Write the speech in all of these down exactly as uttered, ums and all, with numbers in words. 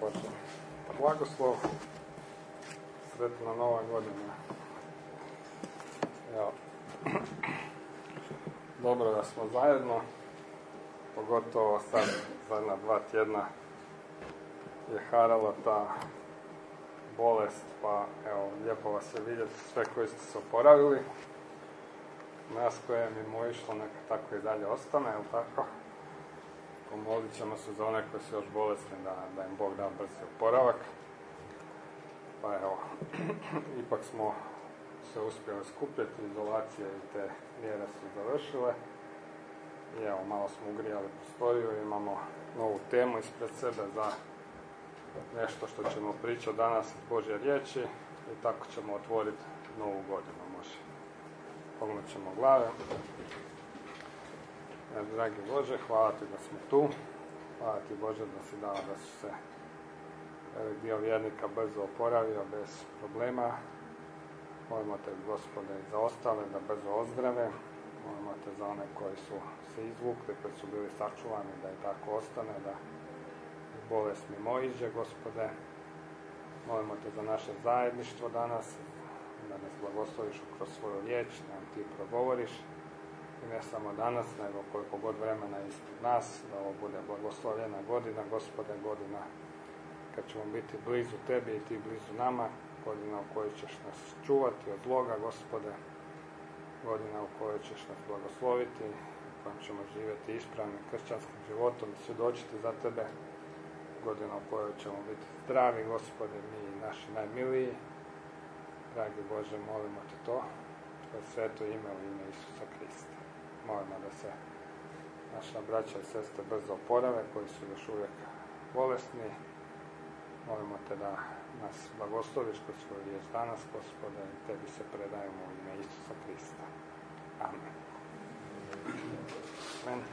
počne. Blagoslov, sretna nova godina. Evo. Dobro da smo zajedno, pogotovo sad zadnja dva tjedna je harala ta bolest, pa evo, lijepo vas je vidjeti sve koji ste se oporavili. Nas koje je mimo išlo, neka tako i dalje ostane, jel tako? Pomolit ćemo se za one koji su još bolesni, da, da im Bog da brzi oporavak. Pa evo, ipak smo se uspjeli skupiti, izolacije i te mjere su završile. I evo, malo smo ugrijali prostoriju, imamo novu temu ispred sebe za nešto što ćemo pričati danas iz Božje riječi i tako ćemo otvoriti novu godinu, može. Pognut ćemo glave. E, dragi Bože, hvala ti da smo tu. Hvala ti Bože da si dao da su se velik dio vjernika brzo oporavio bez problema. Molimo te, Gospode, i za ostale da brzo ozdrave. Molimo te za one koji su se izvukli, koji su bili sačuvani, da i tako ostane, da bolest mimo iđe, Gospode. Molimo te za naše zajedništvo danas, da nas blagosloviš kroz svoju riječ, da nam ti progovoriš. I ne samo danas, nego koliko god vremena je ispred nas, da ovo bude blagoslovljena godina, Gospode, godina kad ćemo biti blizu tebi i ti blizu nama, godina u kojoj ćeš nas čuvati od zloga, Gospode, godina u kojoj ćeš nas blagosloviti, u kojoj ćemo živjeti ispravnim kršćanskim životom i svjedočiti za tebe, godina u kojoj ćemo biti zdravi, Gospode, mi i naši najmiliji. Dragi Bože, molimo te to, kroz sveto ime u ime Isusa Krista. Molimo da se naša braća i sestre brzo oporave, koji su još uvijek bolesni. Molimo te da nas blagosloviš kroz svoju riječ danas, Gospode, i tebi se predajemo u ime Isusa Krista. Amen. Amen.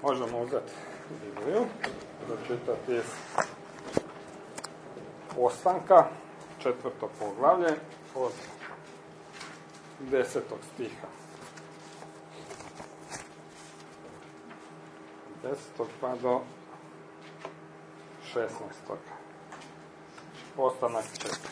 Možemo uzeti Bibliju, pročitati iz Ostanka, četvrto poglavlje, od desetog stiha. Desetog pa do šesnaestog. Ostanak četiri.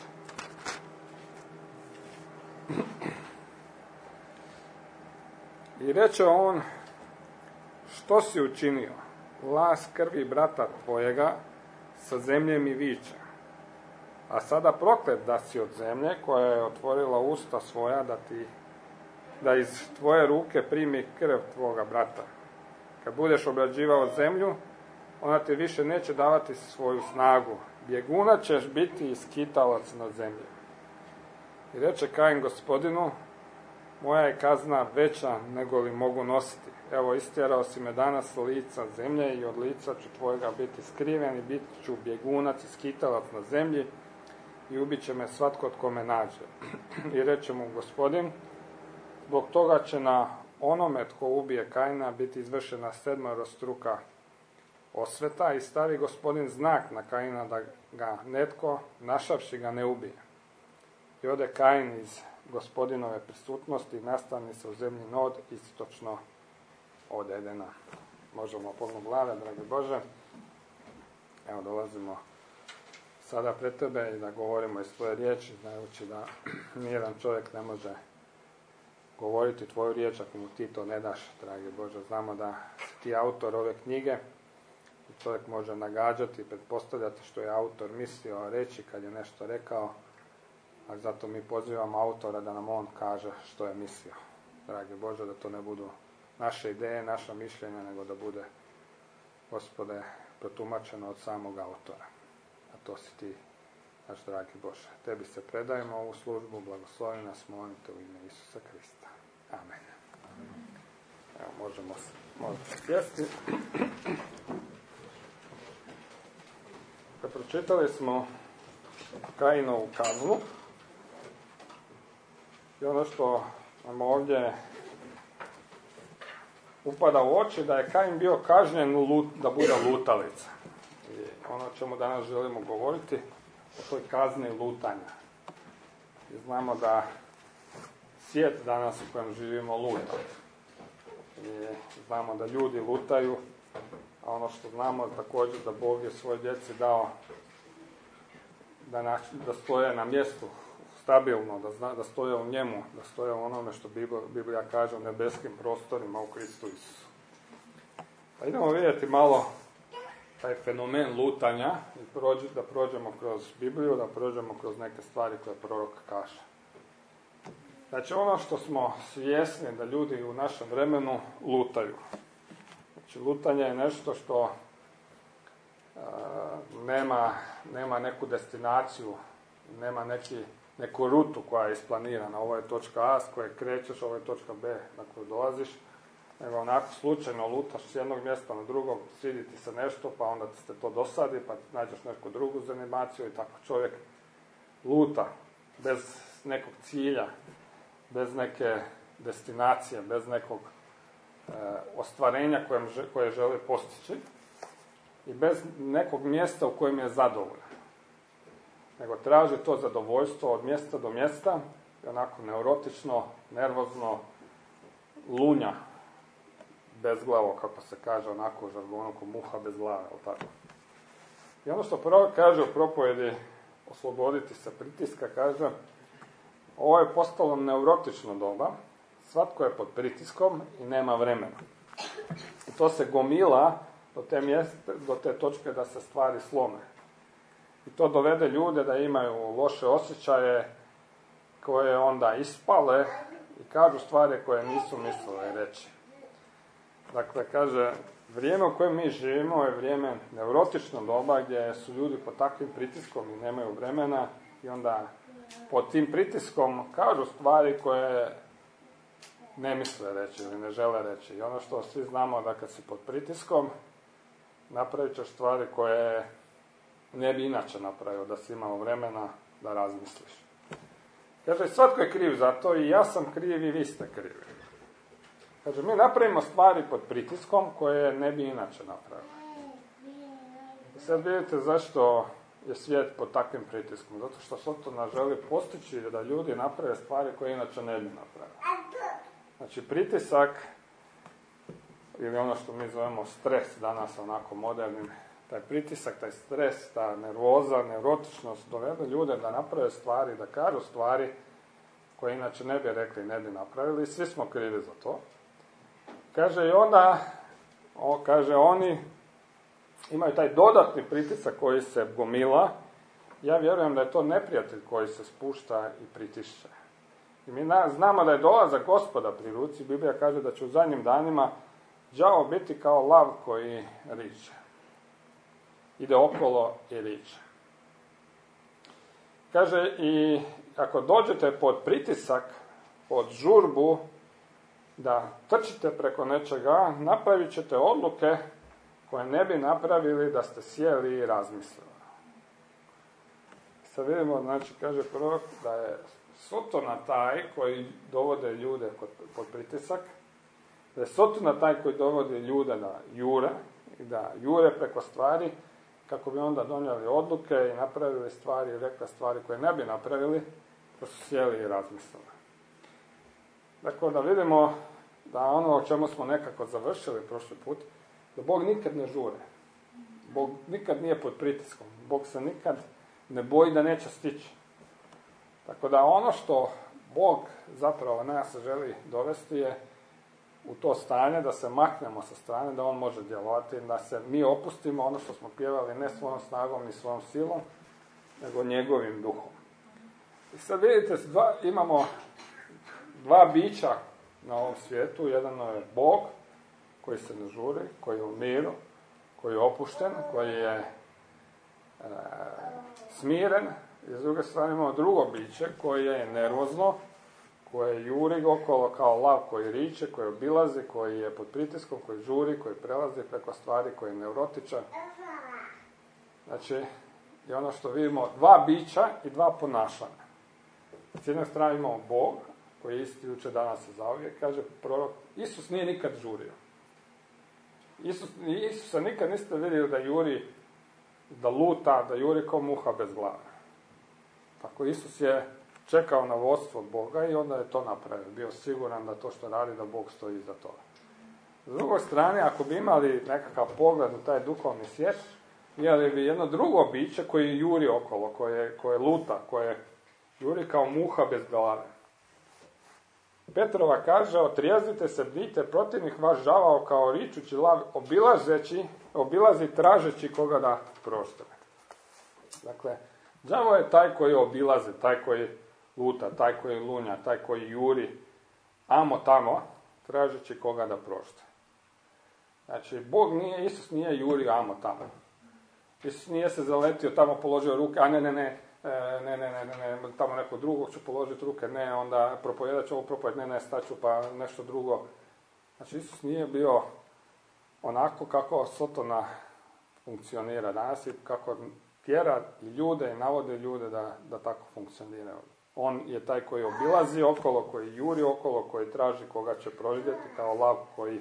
I reče on, što si učinio? Vlas krvi brata tvojega sa zemlje mi viče. A sada proklet da si od zemlje koja je otvorila usta svoja da ti da iz tvoje ruke primi krv tvoga brata. Kad budeš obrađivao zemlju, ona ti više neće davati svoju snagu. Bjeguna ćeš biti i skitalac na zemlji. I reče Kain Gospodinu, moja je kazna veća nego li mogu nositi. Evo, istjerao si me danas s lica zemlje i od lica ću tvojega biti skriven i bit ću bjegunac i skitalac na zemlji i ubit će me svatko tko me nađe. I reče mu Gospodin, zbog toga će na onome tko ubije Kaina biti izvršena sedmerostruka osveta i stavi Gospodin znak na Kaina da ga netko, našavši ga, ne ubije. I ode Kain iz Gospodinove prisutnosti i nastani se u zemlji Nod istočno od Edena. Možemo pognu glave, dragi Bože. Evo, dolazimo sada pred Tebe i da govorimo iz Tvoje riječi, znajući da nijedan čovjek ne može govoriti Tvoju riječ ako mu Ti to ne daš, dragi Bože. Znamo da si Ti autor ove knjige i čovjek može nagađati i pretpostavljati što je autor mislio reći kad je nešto rekao, a zato mi pozivamo autora da nam on kaže što je mislio. Dragi Bože, da to ne budu naše ideje, naša mišljenja, nego da bude, Gospode, protumačeno od samog autora. A to si Ti, naš dragi Bože. Tebi se predajemo ovu službu, blagoslovi nas, molim Te u ime Isusa Krista. Amen. Evo, možemo se, možemo sjesti. Kad pročitali smo Kainovu kaznu, i ono što nam ovdje upada u oči, da je Kain bio kažnjen lut, da bude lutalica. I ono o čemu danas želimo govoriti, o toj kazni lutanja. I znamo da svijet danas u kojem živimo luta. I znamo da ljudi lutaju, a ono što znamo također da Bog je svoj djeci dao da, na, da stoje na mjestu stabilno, da, zna, da stoje u njemu, da stoje u onome što Biblija, Biblija kaže u nebeskim prostorima u Kristu Isusu. Pa idemo vidjeti malo taj fenomen lutanja i prođi, da prođemo kroz Bibliju, da prođemo kroz neke stvari koje prorok kaže. Znači ono što smo svjesni da ljudi u našem vremenu lutaju. Znači lutanje je nešto što uh, nema, nema neku destinaciju, nema neki, neku rutu koja je isplanirana. Ovo je točka A s koje krećeš, ovo je točka B na koju dolaziš. Nego onako slučajno lutaš s jednog mjesta na drugog, svidi ti se nešto, pa onda ti se to dosadi, pa nađeš neku drugu zanimaciju i tako čovjek luta bez nekog cilja, bez neke destinacije, bez nekog e, ostvarenja kojem, koje želi postići i bez nekog mjesta u kojem je zadovoljan. Nego traži to zadovoljstvo od mjesta do mjesta i onako neurotično, nervozno lunja bezglavo, kako se kaže onako u žargonu, ko muha bez glave, ali tako. I ono što prvo kaže u propovjedi osloboditi se pritiska, kaže ovo je postalo neurotično doba, svatko je pod pritiskom i nema vremena. I to se gomila do te, mjeste, do te točke da se stvari slome. I to dovede ljude da imaju loše osjećaje koje onda ispale i kažu stvari koje nisu mislili reći. Dakle, kaže, vrijeme u kojem mi živimo je vrijeme neurotično doba gdje su ljudi pod takvim pritiskom i nemaju vremena i onda pod tim pritiskom kažu stvari koje ne misle reći ili ne žele reći. I ono što svi znamo da kad si pod pritiskom napravit ćeš stvari koje ne bi inače napravio da si imao vremena da razmisliš. Kaže, svatko je kriv za to i ja sam kriv i vi ste krivi. Kaže, mi napravimo stvari pod pritiskom koje ne bi inače napravili. I sad vidite zašto je svijet pod takvim pritiskom. Zato što Sotona želi postići da ljudi naprave stvari koje inače ne bi napravili. Znači, pritisak, ili ono što mi zovemo stres danas onako modernim, taj pritisak, taj stres, ta nervoza, neurotičnost dovede ljude da naprave stvari, da kažu stvari koje inače ne bi rekli, ne bi napravili, i svi smo krivi za to. Kaže, i onda, o, kaže, oni imaju taj dodatni pritisak koji se gomila. Ja vjerujem da je to neprijatelj koji se spušta i pritišće. I mi na, znamo da je dolazak Gospoda pri ruci. Biblija kaže da će u zadnjim danima đavo biti kao lav koji riče. Ide okolo i riče. Kaže, i ako dođete pod pritisak, pod žurbu, da trčite preko nečega, napravit ćete odluke koje ne bi napravili da ste sjeli i razmislili. Sad vidimo, znači, kaže prorok, da je Sotona taj koji dovode ljude pod pritisak, da je Sotona taj koji dovodi ljude da jure, i da jure preko stvari, kako bi onda donijeli odluke i napravili stvari i rekli stvari koje ne bi napravili, da su sjeli i razmislili. Dakle, da vidimo da ono o čemu smo nekako završili prošli put, da Bog nikad ne žure. Bog nikad nije pod pritiskom. Bog se nikad ne boji da neće stići. Tako da ono što Bog zapravo nas želi dovesti je u to stanje, da se maknemo sa strane, da on može djelovati, da se mi opustimo ono što smo pjevali ne svojom snagom ni svojom silom, nego njegovim duhom. I sad vidite, dva, imamo dva bića na ovom svijetu. Jedan je Bog, koji se ne žuri, koji je u miru, koji je opušten, koji je e, smiren. I s druge strane imamo drugo biće koje je nervozno, koje juri okolo kao lav koji riče, koji obilazi, koji je pod pritiskom, koji žuri, koji prelazi preko stvari, koji je neurotičan. Znači, i ono što vidimo, dva bića i dva ponašanja. S jedne strane imamo Bog, koji je isti jučer, danas i zauvijek, kaže prorok, Isus nije nikad žurio. Isus, Isusa nikad niste vidjeli da juri, da luta, da juri kao muha bez glave. Tako Isus je čekao na vodstvo Boga i onda je to napravio. Bio siguran da to što radi, da Bog stoji iza toga. S druge strane, ako bi imali nekakav pogled u taj duhovni svijet, imali bi jedno drugo biće koje juri okolo, koje, koje luta, koje juri kao muha bez glave. Petrova kaže, otrijezite se, bdijte, protivnik vaš žavao kao ričući lav, obilazeći, obilazi tražeći koga da prostore. Dakle, đavo je taj koji obilazi, taj koji luta, taj koji lunja, taj koji juri, amo tamo, tražeći koga da proštuje. Znači, Bog nije, Isus nije jurio amo tamo. Isus nije se zaletio, tamo položio ruke, a ne, ne, ne, ne, ne, ne, ne, ne, tamo neko drugog ću položiti ruke, ne, onda propovijedat ću ovo propovijed, ne, ne, staću pa nešto drugo. Znači, Isus nije bio onako kako Sotona funkcionira danas i kako tjera ljude i navode ljude da, da tako funkcioniraju. On je taj koji obilazi okolo, koji juri okolo, koji traži koga će proživjeti kao lav koji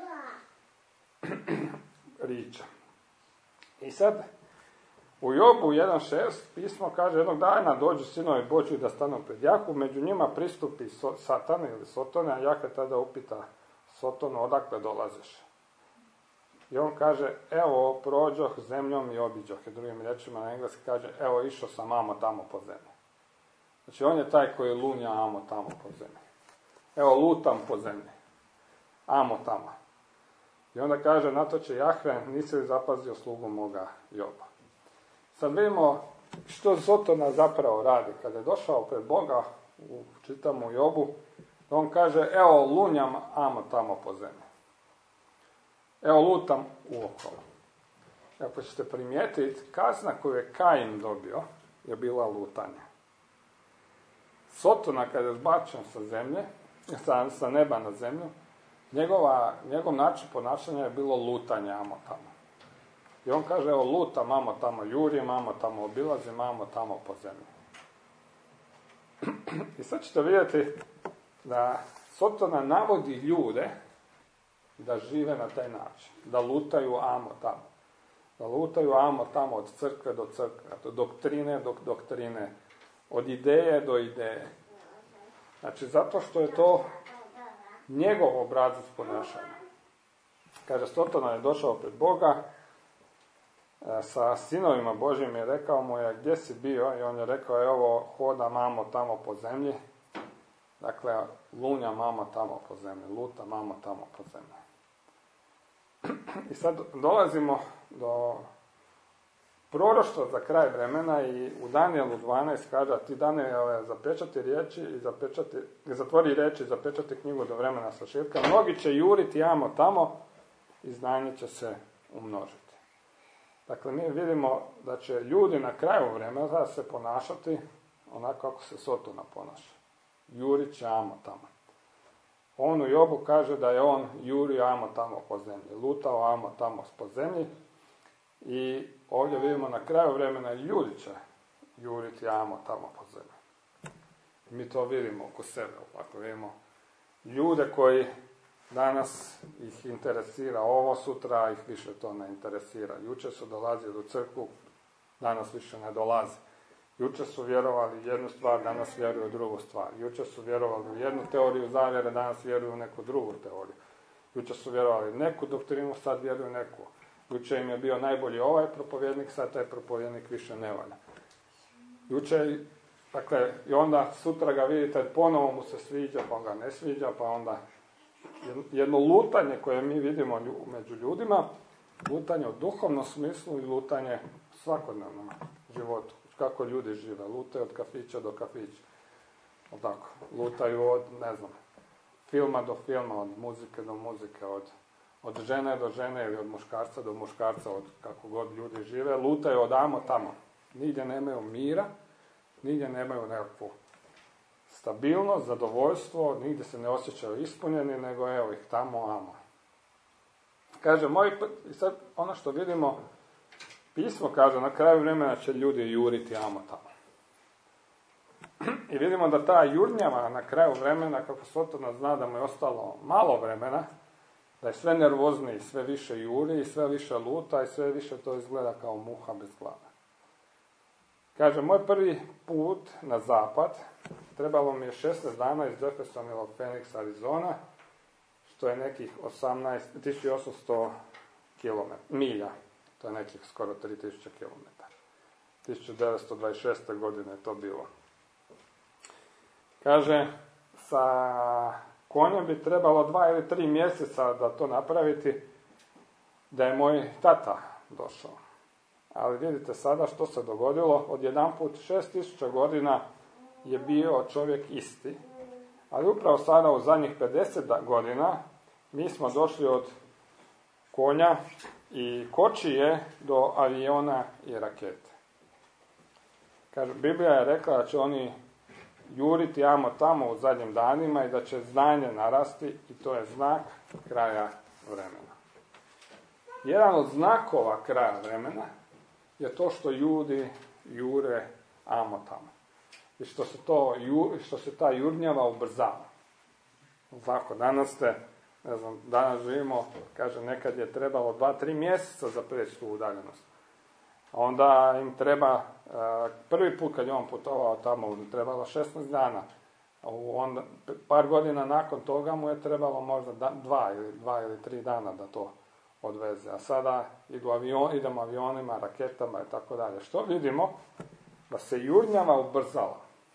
riča. I sad, u Jobu jedan šest pismo kaže, jednog dana dođu sinovi Božji da stanu pred Jahvu, među njima pristupi so, Satan ili Sotone, a Jahve tada upita Sotonu, odakle dolaziš? I on kaže, evo prođoh zemljom i obiđoh. I drugim riječima na engleski kaže, evo išao sam amo tamo po zemlji. Znači on je taj koji lunja amo tamo po zemlji. Evo lutam po zemlji. Amo tamo. I onda kaže, na to će Jahve, nisi li zapazio slugu moga Joba. Sad vidimo što Sotona zapravo radi. Kada je došao pred Boga, u, čitamo u Jobu, on kaže, evo lunjam amo tamo po zemlji. Evo lutam uokolo. Ako ćete primijetiti, kazna koju je Kain dobio je bila lutanje. Sotona kada je zbačen sa zemlje, sa, sa neba na zemlju, njegova, njegov način ponašanja je bilo lutanje amo tamo. I on kaže, evo lutam amo tamo, jurim amo tamo, obilazim amo tamo po zemlji. I sad ćete vidjeti da Sotona navodi ljude da žive na taj način, da lutaju amo tamo. Da lutaju amo tamo od crkve do crkve, od doktrine do doktrine, od ideje do ideje. Znači, zato što je to njegov obrazac ponašanja. Kaže, Sotona je došao pred Boga, sa sinovima Božjim je rekao mu je, gdje si bio? I on je rekao, evo, hoda mamo tamo po zemlji. Dakle, lunja mama tamo po zemlji, luta mama tamo po zemlji. I sad dolazimo do proroštva za kraj vremena i u Danijelu dvanaest kaže, ti Danijele zapečati riječi i zapečati, zatvori riječi i zapečati knjigu do vremena sašetka. Mnogi će juriti amo tamo i znanje će se umnožiti. Dakle, mi vidimo da će ljudi na kraju vremena se ponašati onako kako se Sotona ponaša. Jurit će amo tamo. On u Jobu kaže da je on jurio amo tamo po zemlji, lutao amo tamo po zemlji i ovdje vidimo na kraju vremena ljudi će juriti amo tamo po zemlji. Mi to vidimo oko sebe, ovako vidimo ljude koji danas ih interesira ovo, sutra ih više to ne interesira. Jučer su dolazili u crkvu, danas više ne dolazi. Jučer su vjerovali jednu stvar, danas vjeruju drugu stvar. Jučer su vjerovali u jednu teoriju zavjere, danas vjeruju u neku drugu teoriju. Jučer su vjerovali neku doktrinu, sad vjeruju neku. Jučer im je bio najbolji ovaj propovjednik, sad taj propovjednik više ne valja. Jučer, dakle, i onda sutra ga vidite, ponovo mu se sviđa, pa ga ne sviđa, pa onda jedno lutanje koje mi vidimo među ljudima, lutanje u duhovnom smislu i lutanje u svakodnevnom životu. Kako ljudi žive, lutaju od kafića do kafića. Tako, lutaju od, ne znam, filma do filma, od muzike do muzike, od, od žene do žene ili od muškarca do muškarca, od kako god ljudi žive, lutaju od amo tamo. Nigdje nemaju mira, nigdje nemaju nekakvu stabilnost, zadovoljstvo, nigdje se ne osjećaju ispunjeni, nego evo ih tamo, amo. Kaže, moj, i sad ono što vidimo, pismo kaže, na kraju vremena će ljudi juriti amo tamo. I vidimo da ta jurnjava na kraju vremena, kako Sotona zna da mu je ostalo malo vremena, da je sve nervozniji, sve više juri i sve više luta i sve više to izgleda kao muha bez glave. Kaže, moj prvi put na zapad, trebalo mi je šesnaest dana iz Jeffersonville, Phoenix, Arizona, što je nekih tisuću osamsto kilometara, milja, to je nekih skoro tri tisuće kilometara. tisuću devetsto dvadeset šeste. godine je to bilo. Kaže, sa konjem bi trebalo dva ili tri mjeseca da to napraviti, da je moj tata došao. Ali vidite sada što se dogodilo, odjedanput šest tisuća godina je bio čovjek isti, ali upravo sada u zadnjih pedeset godina mi smo došli od konja i kočije do aviona i rakete. Kaže, Biblija je rekla da će oni juriti amo tamo u zadnjim danima i da će znanje narasti i to je znak kraja vremena. Jedan od znakova kraja vremena je to što ljudi jure amo tamo. I što se, to, što se ta jurnjava ubrzava. Tako, danas ste, ne znam, danas živimo, kaže, nekad je trebalo dva, tri mjeseca za preći tu udaljenost. A onda im treba, prvi put kad je on putovao tamo, trebalo šesnaest dana. A onda, par godina nakon toga mu je trebalo možda dva ili, dva ili tri dana da to odveze. A sada idu avion, idemo avionima, raketama i tako dalje. Što vidimo? Da se jurnjava ubrzala.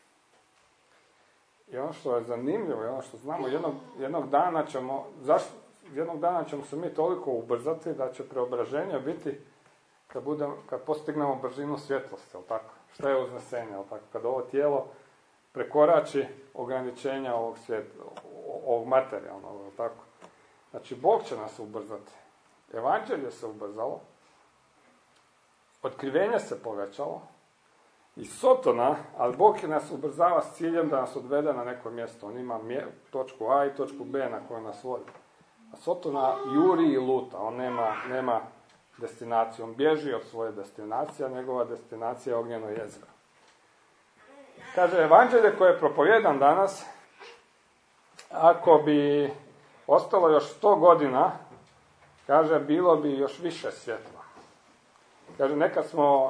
I ono što je zanimljivo, i ono što znamo, jednog, jednog dana ćemo, zašto, jednog dana ćemo se mi toliko ubrzati da će preobraženje biti kad, budem, kad postignemo brzinu svjetlosti, jel tako? Šta je uznesenje, jel tako? Kad ovo tijelo prekorači ograničenja ovog svijeta, ovog materijalnog, jel tako? Znači, Bog će nas ubrzati. Evanđelje se ubrzalo, otkrivenje se povećalo, i Sotona, ali Bog nas ubrzava s ciljem da nas odvede na neko mjesto. On ima mje, točku A i točku B na koju nas vodi. A Sotona juri i luta, on nema, nema destinaciju. On bježi od svoje destinacije, a njegova destinacija je ognjeno jezero. Kaže, evanđelje koje je propovijedan danas, ako bi ostalo još sto godina, kaže, bilo bi još više svjetla. Kaže, nekad smo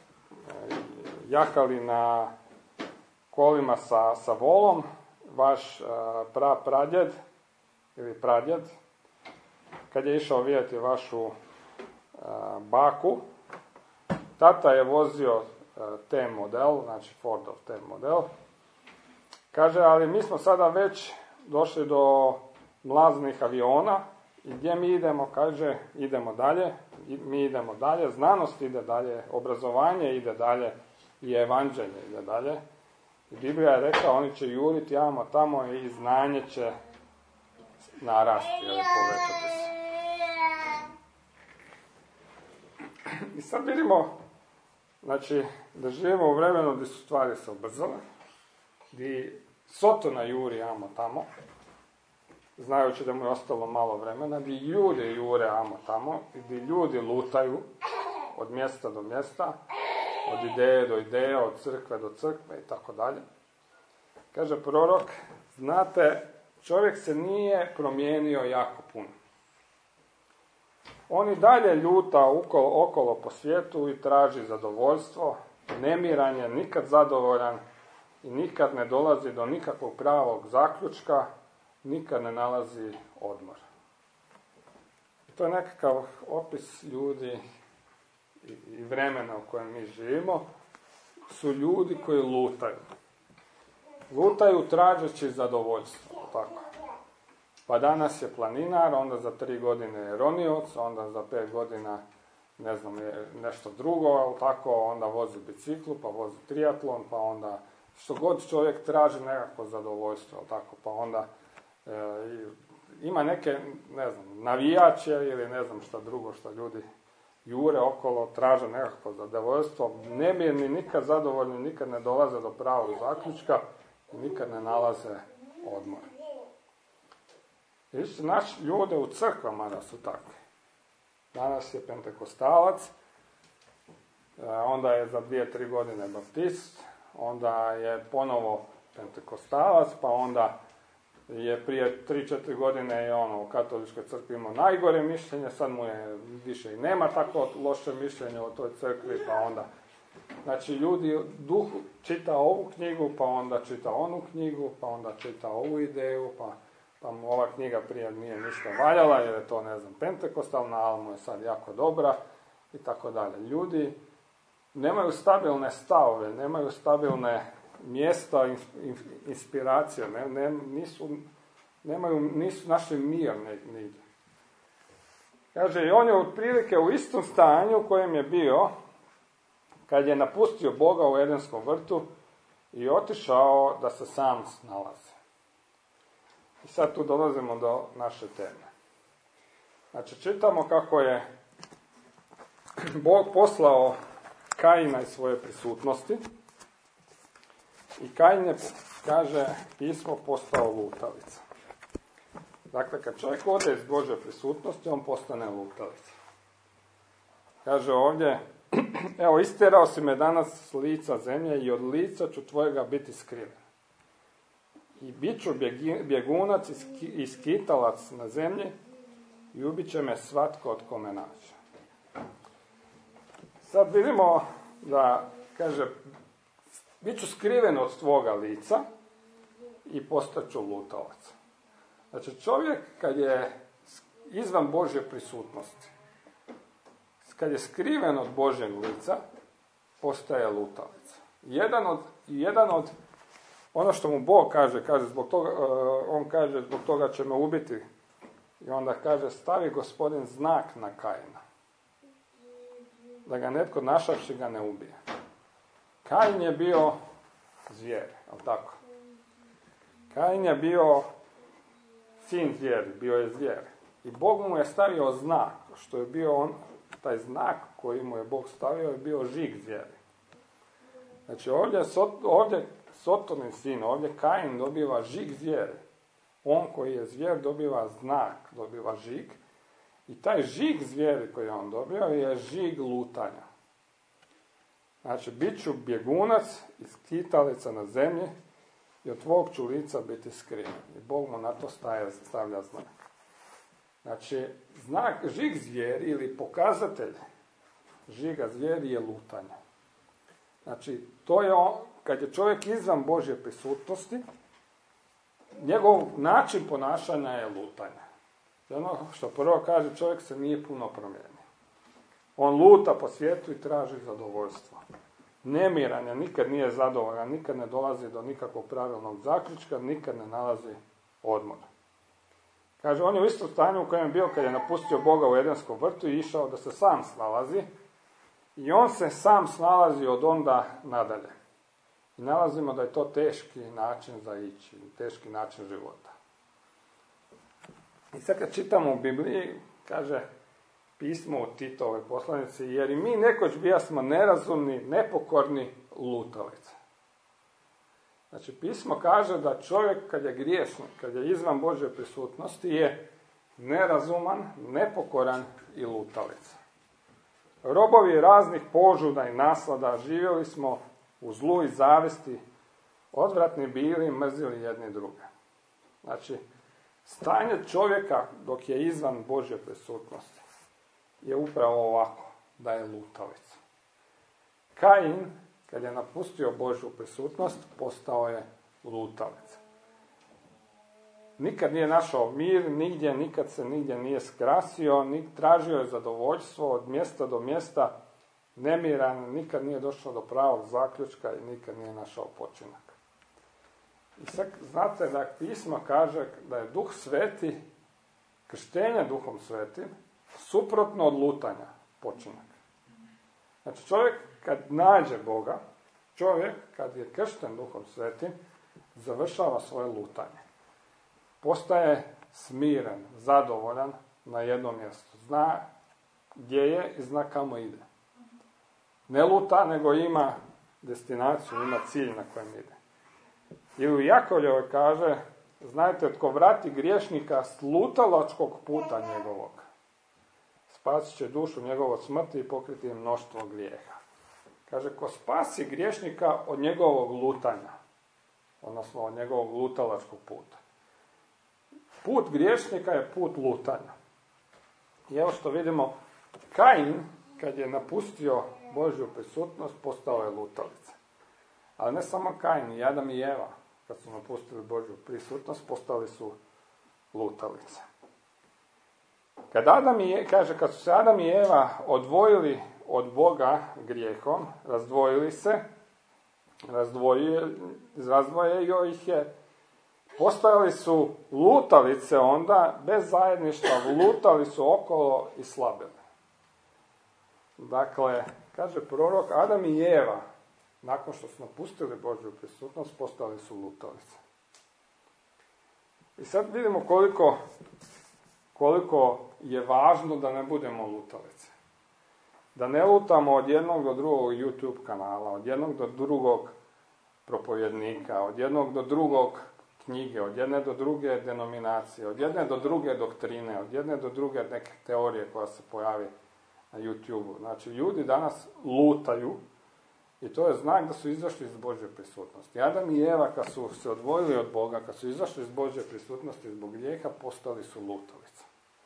jahali na kolima sa, sa volom, vaš pra pradjed ili pradjed, kad je išao vidjeti vašu a, baku, tata je vozio a, T model, znači Fordov T model. Kaže, ali mi smo sada već došli do mlaznih aviona i gdje mi idemo, kaže, idemo dalje, mi idemo dalje, znanost ide dalje, obrazovanje ide dalje i evanđelje ide dalje. I Biblija je rekla, oni će juriti jamo tamo i znanje će narasti ili povećati se. I sad vidimo, znači, da živimo u vremenu gdje su stvari se ubrzale, gdje Sotona juri jamo tamo, znajući da mu je ostalo malo vremena, gdje ljudi jure amo tamo, gdje ljudi lutaju od mjesta do mjesta, od ideje do ideje, od crkve do crkve i tako dalje. Kaže prorok, znate, čovjek se nije promijenio jako puno. On i dalje ljuta okolo, okolo po svijetu i traži zadovoljstvo, nemiran je, nikad zadovoljan i nikad ne dolazi do nikakvog pravog zaključka, nikad ne nalazi odmor. I to je nekakav opis ljudi i, i vremena u kojem mi živimo, su ljudi koji lutaju. Lutaju tražeći zadovoljstvo, tako. Pa danas je planinar, onda za tri godine je ronioc, onda za pet godina ne znam, je nešto drugo, ali tako, onda vozi biciklu, pa vozi triatlon, pa onda što god čovjek traži nekako zadovoljstvo, tako, pa onda e, ima neke, ne znam, navijače ili ne znam šta drugo što ljudi jure okolo, traže nekako zadovoljstvo, nemirni, nikad zadovoljni, nikad ne dolaze do pravog zaključka i nikad ne nalaze odmor. Isto naši ljude u crkvama da su takvi. Danas je pentekostalac, onda je za dvije, tri godine baptist, onda je ponovo pentekostalac, pa onda je prije tri, četiri godine je ono u katoličkoj crkvi imao najgore mišljenje, sad mu je više i nema tako loše mišljenje o toj crkvi, pa onda, znači ljudi duh čita ovu knjigu, pa onda čita onu knjigu, pa onda čita ovu ideju, pa, pa mu ova knjiga prije nije ništa valjala, jer je to, ne znam, pentekostalna, ali mu je sad jako dobra, i tako dalje. Ljudi nemaju stabilne stavove, nemaju stabilne mjesta inspiracije, ne, ne, nisu, nemaju, nisu našli mir nigdje. Kaže, i on je otprilike u istom stanju u kojem je bio kad je napustio Boga u Edenskom vrtu i otišao da se sam snalazi. I sad tu dolazimo do naše teme. Znači, čitamo kako je Bog poslao Kaina iz svoje prisutnosti i Kain je, kaže pismo, postao lutalica. Dakle, kad čovjek ode iz Božje prisutnosti, on postane lutalica. Kaže ovdje, evo, istjerao si me danas s lica zemlje i od lica ću tvojega biti skriven. I bit ću bjegunac i skitalac na zemlji i ubit će me svatko od kome nađe. Sad vidimo da, kaže, bit ću skriven od tvoga lica i postaću lutalac. Znači, čovjek kad je izvan Božje prisutnosti, kad je skriven od Božjeg lica, postaje lutalac. Jedan od, jedan od, ono što mu Bog kaže, kaže zbog toga, on kaže, zbog toga će me ubiti. I onda kaže, stavi Gospodin znak na Kaina. Da ga netko našavši ga ne ubije. Kain je bio zvijer, ali tako? Kain je bio sin zvijeri, bio je zvijer. I Bog mu je stavio znak, što je bio on, taj znak koji mu je Bog stavio je bio žig zvijeri. Znači ovdje, ovdje Sotonin sin, ovdje Kain dobiva žig zvijeri. On koji je zvijer dobiva znak, dobiva žig. I taj žig zvijeri koji je on dobio je žig lutanja. Znači, bit ću bjegunac i skitalica na zemlji i od tvog ću lica biti skriven. I Bog mu na to staje, stavlja znak. Znači, znak, žig zvijeri ili pokazatelj žiga zvijeri je lutanje. Znači, to je on, kad je čovjek izvan Božje prisutnosti, njegov način ponašanja je lutanje. I ono što prvo kaže, čovjek se nije puno promijenio. On luta po svijetu i traži zadovoljstvo. Nemiran je, nikad nije zadovoljan, nikad ne dolazi do nikakvog pravilnog zaključka, nikad ne nalazi odmor. Kaže, on je u istom stanju u kojem je bio kad je napustio Boga u Edenskom vrtu i išao da se sam snalazi. I on se sam snalazi od onda nadalje. I nalazimo da je to teški način za ići, teški način života. I sad kad čitamo u Bibliji, kaže pismo u Titovoj poslanici, jer i mi nekoć bijasmo nerazumni, nepokorni, lutalice. Znači, pismo kaže da čovjek kad je griješnik, kad je izvan Božje prisutnosti, je nerazuman, nepokoran i lutalica. Robovi raznih požuda i naslada, živjeli smo u zlu i zavisti, odvratni bili, mrzili jedni druge. Znači, stanje čovjeka dok je izvan Božje prisutnosti je upravo ovako, da je lutalica. Kain, kad je napustio Božju prisutnost, postao je lutalica. Nikad nije našao mir, nigdje, nikad se nigdje nije skrasio, ni tražio je zadovoljstvo od mjesta do mjesta, nemiran, nikad nije došao do pravog zaključka i nikad nije našao počinak. I sad znate da pismo kaže da je Duh Sveti, krštenje Duhom Svetim, suprotno od lutanja počinak. Znači čovjek kad nađe Boga, čovjek kad je kršten Duhom Svetim, završava svoje lutanje. Postaje smiren, zadovoljan na jednom mjestu. Zna gdje je i zna kamo ide. Ne luta, nego ima destinaciju, ima cilj na kojem ide. I u Jakovljevoj kaže, znajte, tko vrati griješnika s lutalačkog puta njegovog, spasit će dušu njegovu od smrti i pokriti mnoštvo grijeha. Kaže, ko spasi griješnika od njegovog lutanja, odnosno od njegovog lutalačkog puta. Put griješnika je put lutanja. I evo što vidimo, Kain, kad je napustio Božju prisutnost, postao je lutalica. Ali ne samo Kain, i Adam i Eva, kad su napustili Božju prisutnost, postali su lutalice. Kad Adam i, kaže, kad su se Adam i Eva odvojili od Boga grijehom, razdvojili se, razdvojio, razdvojio ih je, postajali su lutalice onda, bez zajedništva, lutali su okolo i slabili. Dakle, kaže prorok, Adam i Eva, nakon što su napustili Božju prisutnost, postali su lutalice. I sad vidimo koliko, koliko je važno da ne budemo lutalice. Da ne lutamo od jednog do drugog YouTube kanala, od jednog do drugog propovjednika, od jednog do drugog knjige, od jedne do druge denominacije, od jedne do druge doktrine, od jedne do druge neke teorije koja se pojavi na YouTube-u. Znači, ljudi danas lutaju i to je znak da su izašli iz Božje prisutnosti. Adam i Eva, kad su se odvojili od Boga, kad su izašli iz Božje prisutnosti zbog grijeha, postali su lutalice.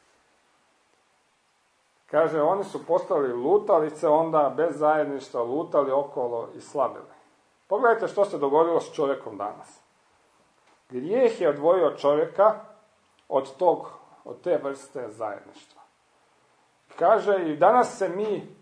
Kaže, oni su postali lutalice, onda bez zajedništva lutali okolo i slabili. Pogledajte što se dogodilo s čovjekom danas. Grijeh je odvojio čovjeka od tog, od te vrste zajedništva. Kaže, i danas se mi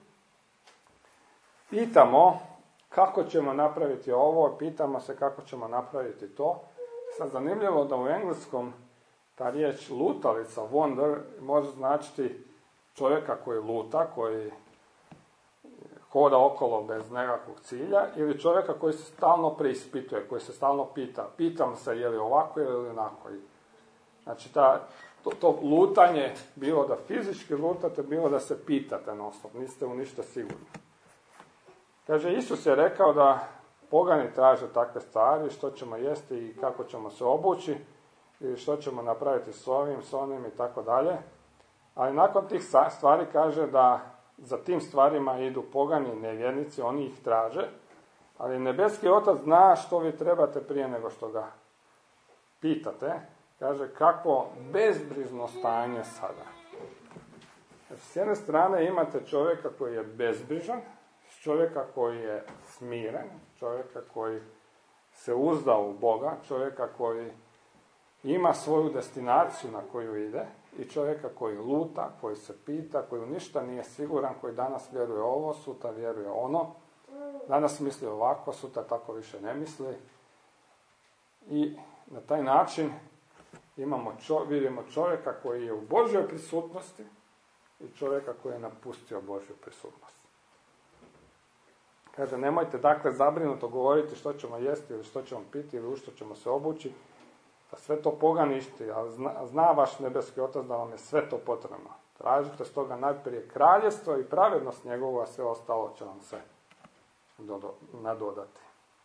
pitamo kako ćemo napraviti ovo, pitamo se kako ćemo napraviti to. Sad zanimljivo da u engleskom ta riječ lutalica, wander, može značiti čovjeka koji luta, koji hoda okolo bez nekakvog cilja, ili čovjeka koji se stalno preispituje, koji se stalno pita. Pitam se je li ovako ili onako. Znači, ta, to, to lutanje, bilo da fizički lutate, bilo da se pitate non-stop, niste u ništa sigurni. Kaže, Isus je rekao da pogani traže takve stvari, što ćemo jesti i kako ćemo se obući, ili što ćemo napraviti s ovim, s onim i tako dalje. Ali nakon tih stvari kaže da za tim stvarima idu pogani nevjernici, oni ih traže, ali nebeski Otac zna što vi trebate prije nego što ga pitate, Kaže, kakvo bezbrižno stanje sada. Znači, s jedne strane imate čovjeka koji je bezbrižan, čovjeka koji je smiren, čovjeka koji se uzda u Boga, čovjeka koji ima svoju destinaciju na koju ide i čovjeka koji luta, koji se pita, koji u ništa nije siguran, koji danas vjeruje ovo, sutra vjeruje ono, danas misli ovako, sutra tako više ne misli. I na taj način imamo čo, vidimo čovjeka koji je u Božjoj prisutnosti i čovjeka koji je napustio Božju prisutnost. Kaže, nemojte dakle zabrinuto govoriti što ćemo jesti ili što ćemo piti ili u što ćemo se obući, da sve to poganišti, ali zna, zna vaš nebeski Otac da vam je sve to potrebno. Tražite stoga najprije kraljevstvo i pravednost njegovu, a sve ostalo će vam se dodo, nadodati.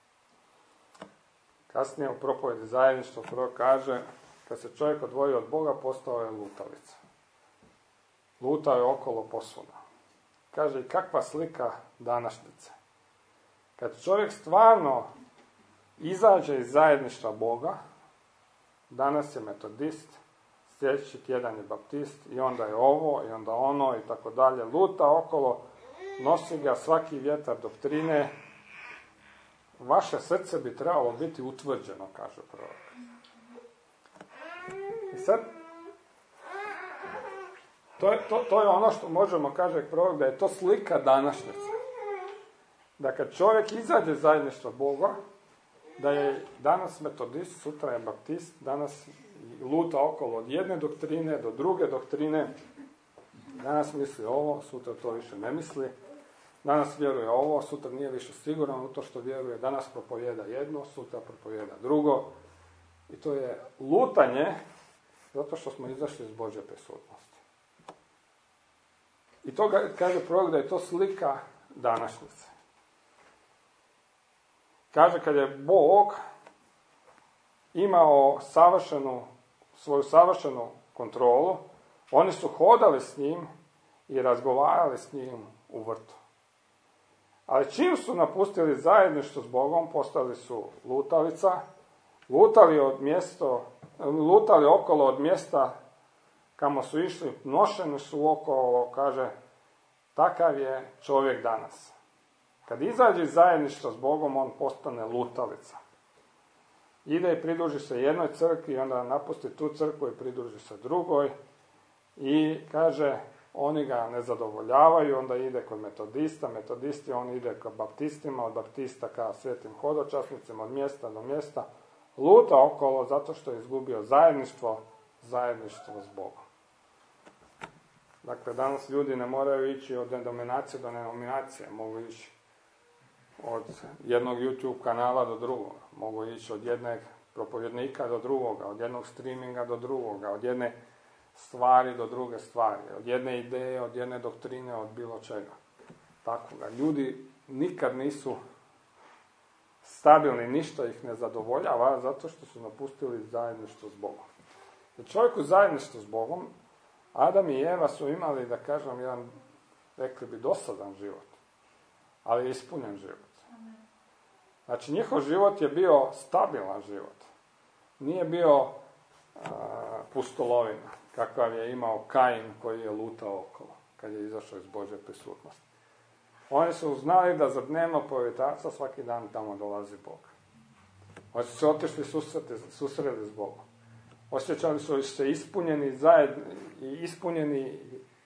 Kasnije u propovjedi zajedništva prvo kaže, kad se čovjek odvojio od Boga, postao je lutalica. Lutao je okolo posvuda. Kaže, i kakva slika današnjice. Kad čovjek stvarno izađe iz zajedništva Boga, danas je metodist, sljedeći tjedan je baptist, i onda je ovo, i onda ono, i tako dalje. Luta okolo, nosi ga svaki vjetar doktrine. Vaše srce bi trebalo biti utvrđeno, kaže prorok. I sad, to je, to, to je ono što možemo, kaže prorok, da je to slika današnjice. Da kad čovjek izađe iz zajedništva Boga, da je danas metodist, sutra je baptist, danas luta okolo od jedne doktrine do druge doktrine, danas misli ovo, sutra to više ne misli, danas vjeruje ovo, sutra nije više siguran u to što vjeruje, danas propovijeda jedno, sutra propovijeda drugo, i to je lutanje zato što smo izašli iz Božje prisutnosti. I to kaže prorok da je to slika današnjice. Kaže, kad je Bog imao savršenu, svoju savršenu kontrolu, oni su hodali s njim i razgovarali s njim u vrtu. Ali čim su napustili zajedništvo s Bogom, postali su lutalica, lutali, od mjesto, lutali okolo od mjesta kamo su išli, nošeni su okolo, kaže, takav je čovjek danas. Kad izađe iz zajedništva s Bogom, on postane lutalica. Ide i pridruži se jednoj crkvi, onda napusti tu crkvu i pridruži se drugoj. I kaže, oni ga ne zadovoljavaju, onda ide kod metodista, metodisti, on ide kod baptistima, od baptista ka svetim hodočasnicima, od mjesta do mjesta. Luta okolo zato što je izgubio zajedništvo, zajedništvo s Bogom. Dakle, danas ljudi ne moraju ići od denominacije do denominacije, mogu ići od jednog YouTube kanala do drugoga, mogu ići od jednog propovjednika do drugoga, od jednog streaminga do drugoga, od jedne stvari do druge stvari, od jedne ideje, od jedne doktrine, od bilo čega. Tako ga. Ljudi nikad nisu stabilni, ništa ih ne zadovoljava, zato što su napustili zajedništvo s Bogom. Jer čovjek u zajedništvu s Bogom, Adam i Eva su imali, da kažem, jedan, rekli bi, dosadan život, ali ispunjen život. Znači, njihov život je bio stabilan život. Nije bio a, pustolovina, kakav je imao Kain koji je lutao okolo, kad je izašao iz Božje prisutnosti. Oni su znali da za dnevno povjetarca svaki dan tamo dolazi Bog. Oni su se otišli susreti, susreli s Bogom. Osjećali su se ispunjeni, zajedni, ispunjeni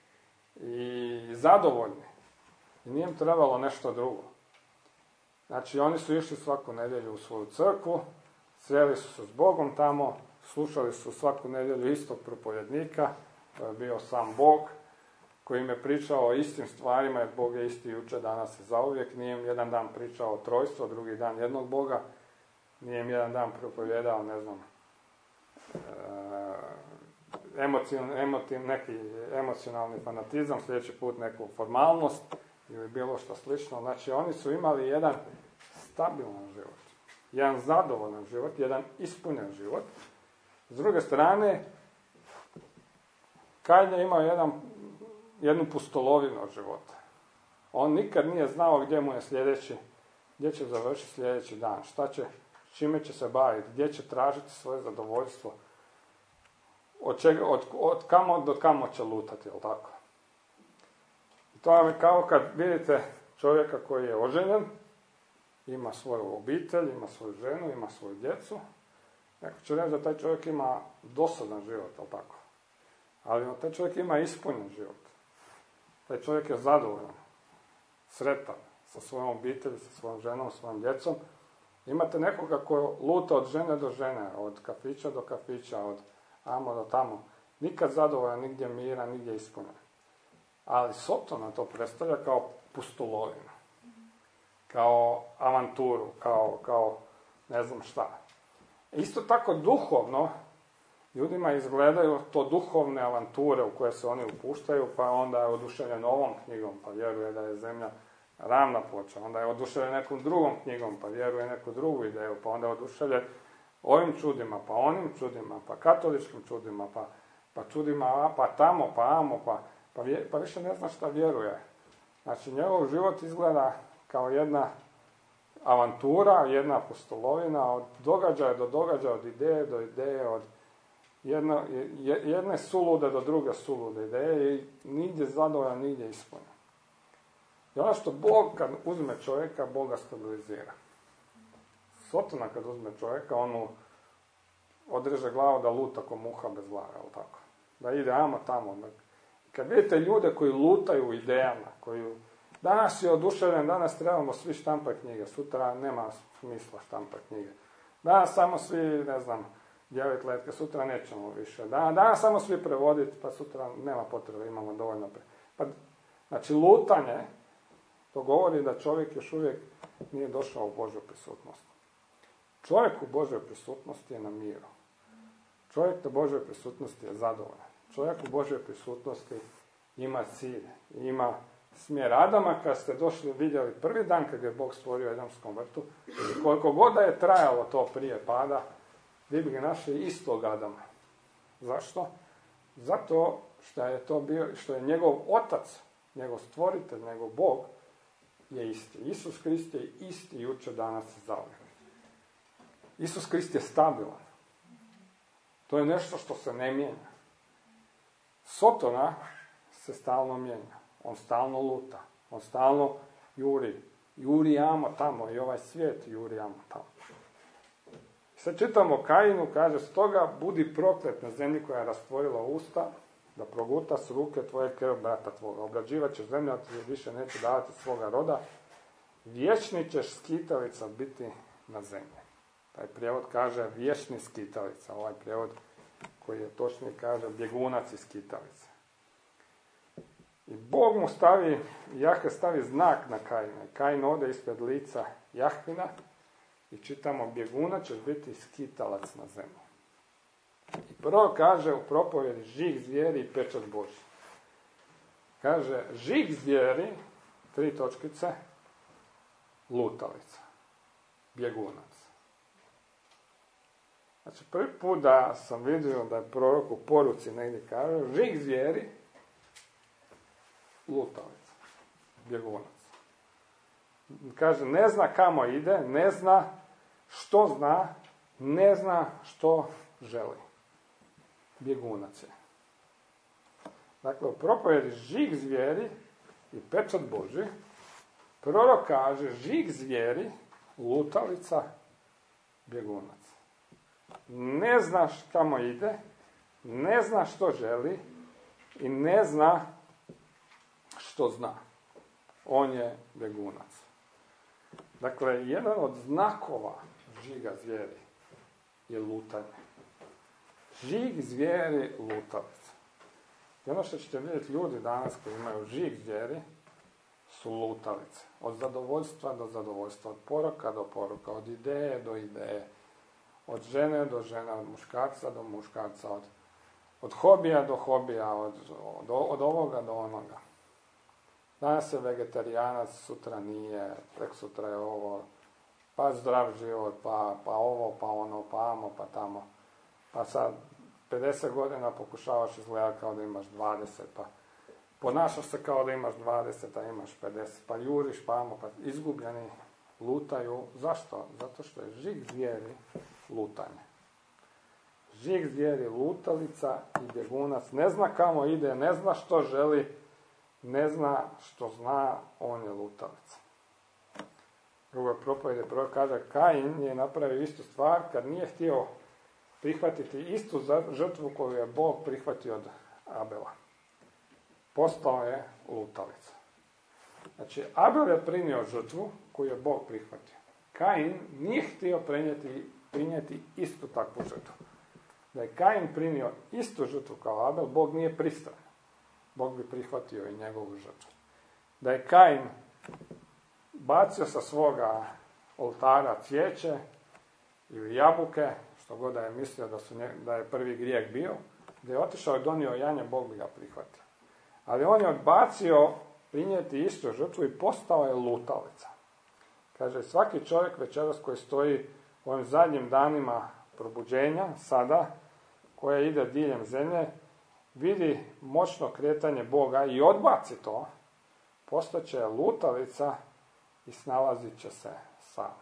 i zadovoljni. I nije im trebalo nešto drugo. Znači, oni su išli svaku nedjelju u svoju crkvu, sreli su se s Bogom tamo, slušali su svaku nedjelju istog propovjednika, to je bio sam Bog, koji im je pričao o istim stvarima, jer Bog je isti jučer, danas i zauvijek. Nije im jedan dan pričao o trojstvu, drugi dan jednog Boga, nije im jedan dan propovjedao, ne znam, emocijal, emotiv, neki emocionalni fanatizam, sljedeći put neku formalnost ili bilo što slično. Znači, oni su imali jedan stabilan život, jedan zadovoljan život, jedan ispunjen život. S druge strane, Kain je imao jedan, jednu pustolovinu života. On nikad nije znao gdje mu je sljedeći, gdje će završiti sljedeći dan, šta će, čime će se baviti, gdje će tražiti svoje zadovoljstvo. od, čega, od, od kamo do kamo će lutati, jel tako? I to vam je kao kad vidite čovjeka koji je oženjen, ima svoju obitelj, ima svoju ženu, ima svoju djecu. Neko će reći da taj čovjek ima dosadan život, jel tako? Ali taj čovjek ima ispunjen život. Taj čovjek je zadovoljan, sretan sa svojom obitelji, sa svojom ženom, svojom djecom. Imate nekoga ko luta od žene do žene, od kafića do kafića, od amo do tamo. Nikad zadovoljan, nigdje miran, nigdje ispunjen. Ali Sotona to predstavlja kao pustolovinu, kao avanturu, kao, kao ne znam šta. Isto tako duhovno, ljudima izgledaju to duhovne avanture u koje se oni upuštaju, pa onda je oduševljen ovom knjigom, pa vjeruje da je zemlja ravna ploča, onda je oduševljen nekom drugom knjigom, pa vjeruje neku drugu ideju, pa onda je oduševljen ovim čudima, pa onim čudima, pa katoličkim čudima, pa, pa čudima, pa tamo, pa amo, pa, pa, vje, pa više ne zna šta vjeruje. Znači, njegov život izgleda kao jedna avantura, jedna apostolovina, od događaja do događaja, od ideje do ideje, od jedno, jedne sulude do druge sulude ideje i nigdje zadovoljan, nigdje ispunjen. I ono što Bog kad uzme čovjeka, Bog ga stabilizira. Sotona kad uzme čovjeka, on mu odreže glavu da luta ko muha bez glave, ali tako. Da ide amo tamo. Kad vidite ljude koji lutaju u idejama, koji danas je oduševljen, danas trebamo svi štampati knjige, sutra nema smisla štampati knjige. Danas samo svi, ne znam, djevet letke, sutra nećemo više. Danas samo svi prevoditi, pa sutra nema potrebe, imamo dovoljno. Pre... Pa, znači, lutanje, to govori da čovjek još uvijek nije došao u Božju prisutnost. Čovjek u Božjoj prisutnosti je na miru. Čovjek u Božjoj prisutnosti je zadovoljan. Čovjek u Božjoj prisutnosti ima cilj, ima smjer. Adama, kad ste došli, vidjeli prvi dan kad je Bog stvorio u Edenskom vrtu, koliko god da je trajalo to prije pada, vi bi ga našli istog Adama. Zašto? Zato što je to bio, što je njegov otac, njegov stvoritelj, njegov Bog, je isti. Isus Krist je isti jučer, danas i zauvijek. Isus Krist je stabilan. To je nešto što se ne mijenja. Sotona se stalno mijenja. On stalno luta. On stalno juri. Juri amo tamo i ovaj svijet juri amo tamo. Sad čitamo Kainu, kaže, stoga budi proklet na zemlji koja je rastvorila usta, da proguta s ruke tvoje krv brata tvoga. Obrađivat ćeš zemlju, a ti više neće davati svoga roda. Vječni ćeš skitalica biti na zemlji. Taj prijevod kaže vječni skitalica. Ovaj prijevod koji je točniji kaže bjegunac iz skitalice. I Bog mu stavi, Jahve stavi znak na Kaina. Kain ode ispred lica Jahvina i čitamo bjegunac ćeš biti skitalac na zemlji. I prvo kaže u propovjedi žig zvijeri i pečat Božji. Kaže žig zvijeri, tri točkice, lutalica, bjegunac. Znači prvi put da sam vidio da je prorok u poruci negdje kaže žig zvijeri, lutalica, bjegunac. Kaže ne zna kamo ide, ne zna što zna, ne zna što želi. Bjegunac je. Dakle, u propovjedi žig zvijeri i pečat Božji, prorok kaže žig zvijeri, lutalica, bjegunac. Ne zna kamo ide, ne zna što želi i ne zna što zna. On je bjegunac. Dakle, jedan od znakova žiga zvijeri je lutanje. Žig zvijeri, lutalica. I ono što ćete vidjeti ljudi danas koji imaju žig zvijeri su lutalice. Od zadovoljstva do zadovoljstva, od poroka do poroka, od ideje do ideje, od žene do žene, od muškarca do muškarca, od, od hobija do hobija, od, od, od ovoga do onoga. Danas je vegetarijanac, sutra nije, tek sutra je ovo, pa zdrav život, pa, pa ovo, pa ono, pa amo, pa tamo. Pa sad pedeset godina pokušavaš izgledati kao da imaš dvadeset, pa ponašaš se kao da imaš dvadeset, a imaš pedeset, pa juriš, pa amo, pa izgubljeni lutaju. Zašto? Zato što je žig zvijeri lutanje. žig zvijeri, lutalica i bjegunac. Ne zna kamo ide, ne zna što želi, ne zna što zna, on je lutalica. Druga propovjed prorok kaže, Kain je napravio istu stvar kad nije htio prihvatiti istu žrtvu koju je Bog prihvatio od Abela. Postao je lutalica. Znači, Abel je prinio žrtvu koju je Bog prihvatio. Kain nije htio prinijeti, prinijeti istu takvu žrtvu. Da je Kain prinio istu žrtvu kao Abel, Bog nije pristao. Bog bi prihvatio i njegovu žrtvu. Da je Kain bacio sa svoga oltara cvijeće ili jabuke, što god da je mislio da, su nje, da je prvi grijeh bio, da je otišao i donio janje, Bog bi ga prihvatio. Ali on je odbacio prinijeti istu žrtvu i postao je lutalica. Kaže, svaki čovjek večeras koji stoji u ovim zadnjim danima probuđenja, sada, koje ide diljem zemlje, vidi moćno kretanje Boga i odbaci to, postaće lutalica i snalazit će se sam.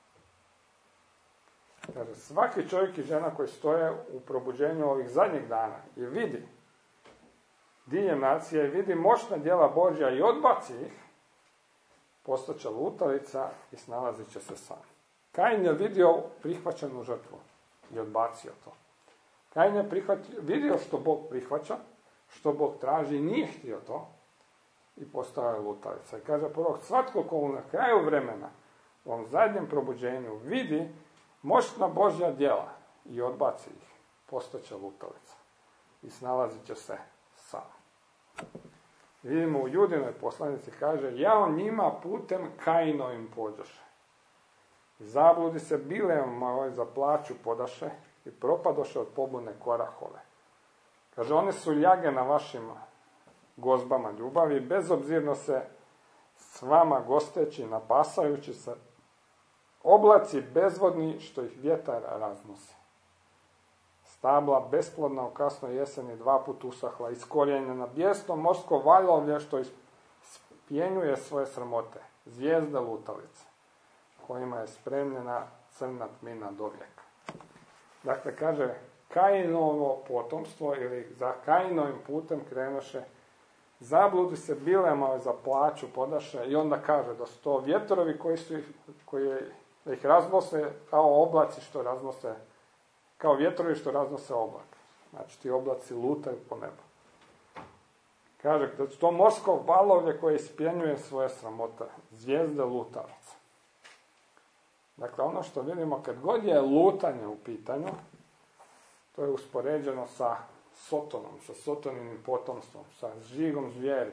Kaže, svaki čovjek i žena koji stoje u probuđenju ovih zadnjih dana i vidi diljem nacije i vidi moćna djela Božja i odbaci ih, postaće lutalica i snalazit će se sam. Kain je vidio prihvaćenu žrtvu i odbacio to. Kain je prihvatio, vidio što Bog prihvaća, što Bog traži i nije htio to i postao je lutalica. I kaže prorok, svatko ko na kraju vremena u ovom zadnjem probuđenju vidi moćna Božja djela i odbaci ih, postaće lutalica i snalazit će se sam. Vidimo u Judinoj poslanici kaže, ja on njima putem Kainovim pođoše. Zabludi se Bileamovoj za plaću podaše i propadoše od pobune Korahove. Kaže, one su ljage na vašim gozbama ljubavi, bezobzirno se s vama gosteći, napasajući se, oblaci bezvodni što ih vjetar raznosi. Stabla besplodna u kasnoj jeseni dva put usahla, iskorijenjena bijesno morsko valovlje što ispjenjuje svoje sramote, zvijezde lutalice, kojima je spremljena crna tmina do vijeka. Dakle, kaže, Kainovo potomstvo ili za Kainovim putem krenuše, zabludi se Bileamove za plaću podaše i onda kaže da su to vjetrovi koji su ih, koji da ih raznose kao oblaci što raznose, kao vjetrovi što raznose oblak. Znači ti oblaci lutaju po nebu. Kaže da su to morsko valovlje koje ispjenjuje svoje sramote, zvijezde lutalice. Dakle, ono što vidimo kad god je lutanje u pitanju, to je uspoređeno sa Sotonom, sa Sotoninim potomstvom, sa žigom zvijeri,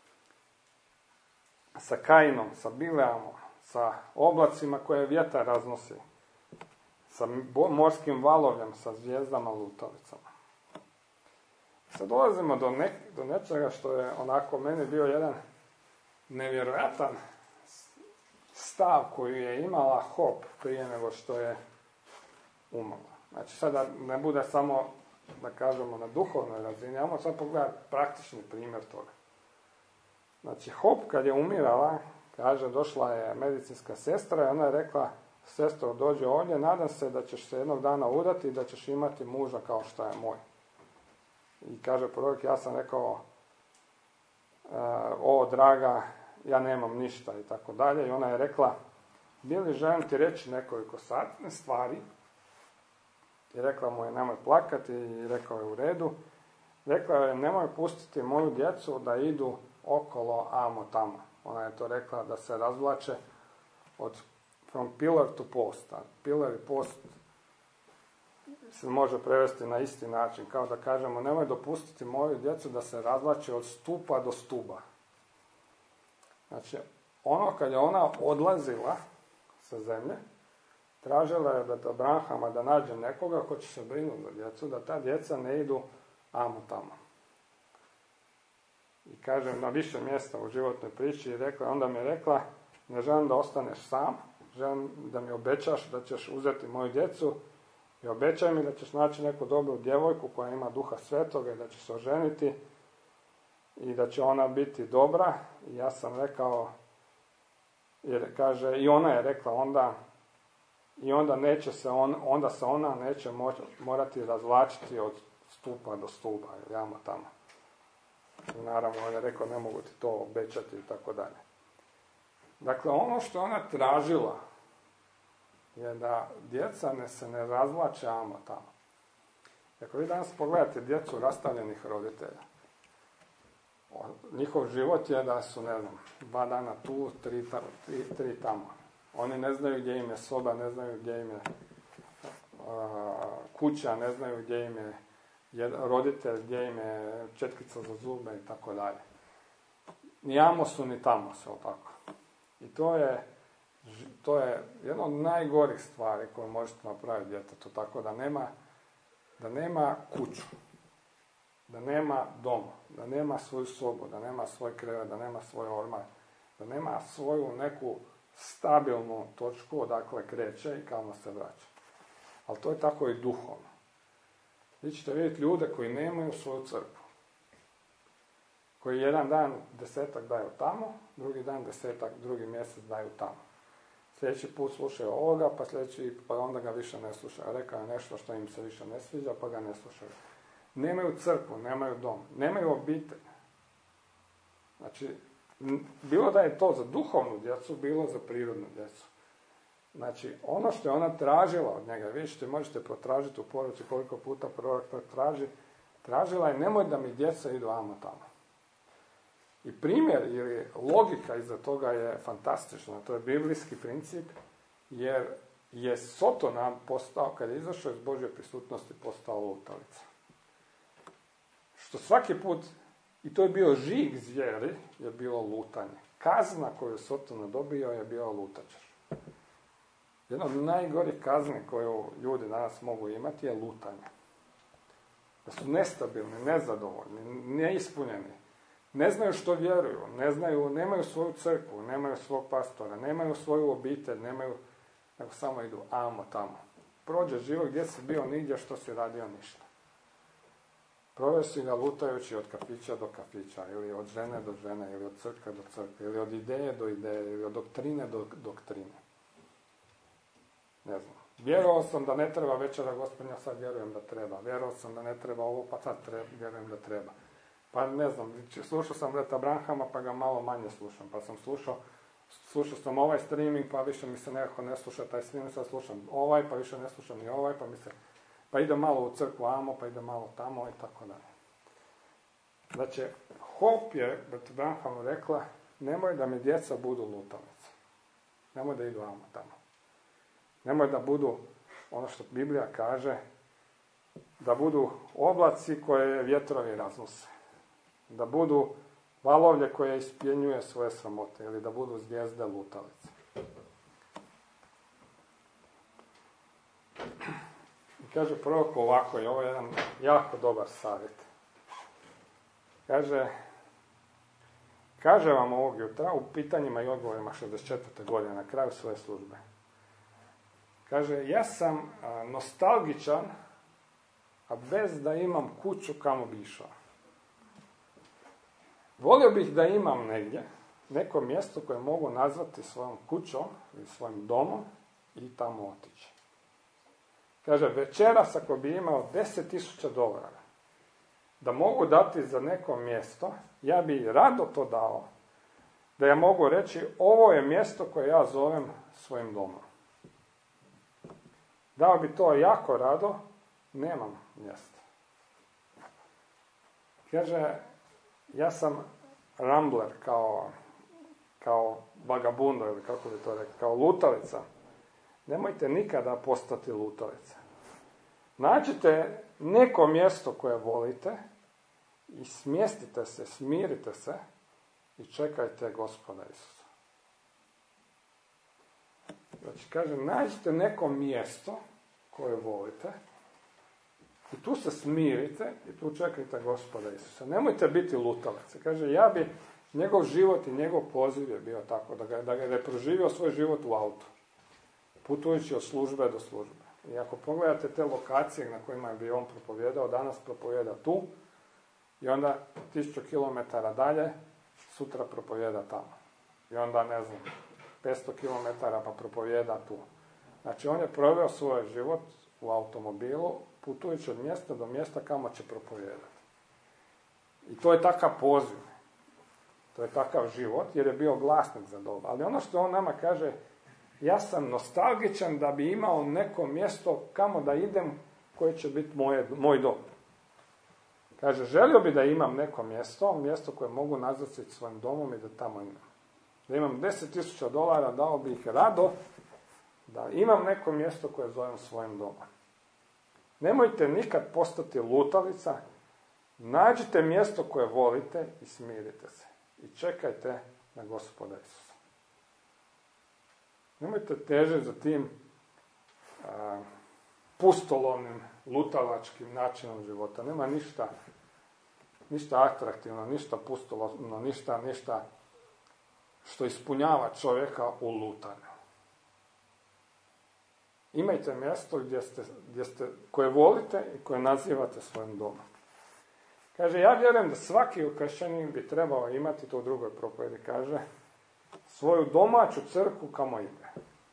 sa Kainom, sa Bileamom, sa oblacima koje vjetar raznosi, sa morskim valovljem, sa zvijezdama lutalicama. Sad dolazimo do, nek, do nečega što je onako meni bio jedan nevjerojatan stav koju je imala Hop prije nego što je umrla. Znači sada ne bude samo, da kažemo, na duhovnoj razini, ajmo sad pogledati praktični primjer toga. Znači Hop kad je umirala, kaže, došla je medicinska sestra i ona je rekla, sestro, dođi ovdje, nadam se da ćeš se jednog dana udati i da ćeš imati muža kao što je moj. I kaže prorok, ja sam rekao, e, o draga, ja nemam ništa i tako dalje. I ona je rekla, bili želim ti reći nekoliko stvari. I rekla mu je, nemoj plakati, i rekao je u redu. Rekla je, nemoj pustiti moju djecu da idu okolo amo tamo. Ona je to rekla da se razvlače od from pillar to post. A pillar i post se može prevesti na isti način. Kao da kažemo, nemoj dopustiti moju djecu da se razvlače od stupa do stuba. Znači, ono kad je ona odlazila sa zemlje, tražila je da Abrahama da nađe nekoga ko će se brinuti za djecu, da ta djeca ne idu amo tamo. I kaže na više mjesta u životnoj priči i rekla, onda mi je rekla, ne želim da ostaneš sam, želim da mi obećaš da ćeš uzeti moju djecu i obećaj mi da ćeš naći neku dobru djevojku koja ima duha svetoga i da će se oženiti i da će ona biti dobra. I ja sam rekao, jer kaže, i ona je rekla onda, i onda, neće se on, onda se ona neće morati razvlačiti od stupa do stupa, ili jamo tamo. I naravno, on je rekao, ne mogu ti to obećati i tako dalje. Dakle, ono što ona tražila je da djeca ne se ne razvlače amo tamo. Ako vi danas pogledate djecu rastavljenih roditelja, njihov život je da su, ne znam, dva dana tu, tri, tri, tri tamo. Oni ne znaju gdje im je soba, ne znaju gdje im je a, kuća, ne znaju gdje im je roditelj, gdje im je četkica za zube i tako dalje. Ni amo su, ni tamo se, tako. I to je, to je jedna od najgorih stvari koje možete napraviti djetetu, tako da nema, da nema kuću, da nema dom, da nema svoju sobu, da nema svoj krevet, da nema svoj ormar, da nema svoju neku stabilnu točku odakle kreće i kamo se vraća. Ali to je tako i duhovno. Vi ćete vidjeti ljude koji nemaju svoju crkvu, koji jedan dan desetak daju tamo, drugi dan desetak, drugi mjesec daju tamo. Sljedeći put slušaju ovoga, pa sljedeći, pa onda ga više ne slušaju. Rekao je nešto što im se više ne sviđa, pa ga ne slušaju. Nemaju crkvu, nemaju dom, nemaju obitelj. Znači, bilo da je to za duhovnu djecu, bilo za prirodnu djecu. Znači, ono što je ona tražila od njega, vidite, možete protražiti u poruci koliko puta prorok to traži, tražila je, nemoj da mi djeca idu amo tamo. I primjer ili logika iza toga je fantastična, to je biblijski princip, jer je Sotona postao, kad je izašao iz Božje prisutnosti, postao lutalica. Što svaki put, i to je bio žig zvijeri, je bilo lutanje. Kazna koju je Sotona dobio je bio lutačar. Jedna od najgorih kazni koju ljudi danas mogu imati je lutanje. Da su nestabilni, nezadovoljni, neispunjeni. Ne znaju što vjeruju, ne znaju, nemaju svoju crkvu, nemaju svog pastora, nemaju svoju obitelj, nemaju, nego samo idu amo tamo. Prođe život, gdje si bio, nigdje, što si radio, ništa. Proveo si ga lutajući od kafića do kafića, ili od žene do žene, ili od crkve do crkve, ili od ideje do ideje, ili od doktrine do doktrine. Ne znam. Vjerovao sam da ne treba večera Gospodnja, sad vjerujem da treba. Vjerovao sam da ne treba ovo, pa sad treba, vjerujem da treba. Pa ne znam, slušao sam Breta Branhama, pa ga malo manje slušam. Pa sam slušao, slušao sam ovaj streaming, pa više mi se nekako ne sluša taj streaming, sad slušam ovaj, pa više ne slušam ni ovaj, pa mi se, pa idem malo u crkvu amo, pa idem malo tamo i tako dalje. Znači, Hope je Breta Branhamu rekla, nemoj da mi djeca budu lutalice. Nemoj da idu amo tamo. Nemoj da budu, ono što Biblija kaže, da budu oblaci koje vjetrovi raznose. Da budu valovlje koje ispjenjuje svoje sramote, ili da budu zvijezde lutalice. I kaže prorok ovako, i ovo je jedan jako dobar savjet. Kaže, kaže vam ovog jutra u pitanjima i odgovorima šezdeset četvrte godine, na kraju svoje službe. Kaže, ja sam a, nostalgičan, a bez da imam kuću kamo bi išao. Volio bih da imam negdje neko mjesto koje mogu nazvati svojom kućom ili svojim domom i tamo otići. Kaže, večeras ako bi imao deset tisuća dolara da mogu dati za neko mjesto, ja bi rado to dao. Da ja mogu reći, ovo je mjesto koje ja zovem svojim domom. Dao bi to jako rado, nemam mjesta. Kaže, ja sam rambler, kao, kao vagabundo, ili kako bi to rekao, kao lutalica. Nemojte nikada postati lutalica. Nađite neko mjesto koje volite i smjestite se, smirite se i čekajte Gospoda Isusa. Znači, kaže, nađite neko mjesto koje volite i tu se smirite i tu čekajte Gospoda Isusa. Nemojte biti lutalice. Kaže, ja bi, njegov život i njegov poziv je bio tako, da ga, da ga je proživio svoj život u autu, putujući od službe do službe. I ako pogledate te lokacije na kojima bi on propovjedao, danas propovjeda tu, i onda tisuću kilometara dalje, sutra propovjeda tamo. I onda, ne znam, petsto kilometara pa propovjeda tu. Znači, on je proveo svoj život u automobilu, putujući od mjesta do mjesta kamo će propovijedati. I to je takav poziv. To je takav život, jer je bio glasnik za doba. Ali ono što on nama kaže, ja sam nostalgičan da bi imao neko mjesto kamo da idem, koje će biti moje, moj dom. Kaže, želio bi da imam neko mjesto, mjesto koje mogu nazvati svojim domom i da tamo imam. Da imam deset tisuća dolara, dao bi ih rado, da imam neko mjesto koje zovem svojim domom. Nemojte nikad postati lutalica, nađite mjesto koje volite i smirite se. I čekajte na Gospoda Isusa. Nemojte težiti za tim a, pustolovnim, lutalačkim načinom života. Nema ništa, ništa atraktivno, ništa pustolovno, ništa, ništa što ispunjava čovjeka u lutanju. Imajte mjesto gdje ste, gdje ste, koje volite i koje nazivate svojim domom. Kaže, ja vjerujem da svaki ukršćanin bi trebao imati, to u drugoj propovjedi kaže, svoju domaću crkvu kamo ide.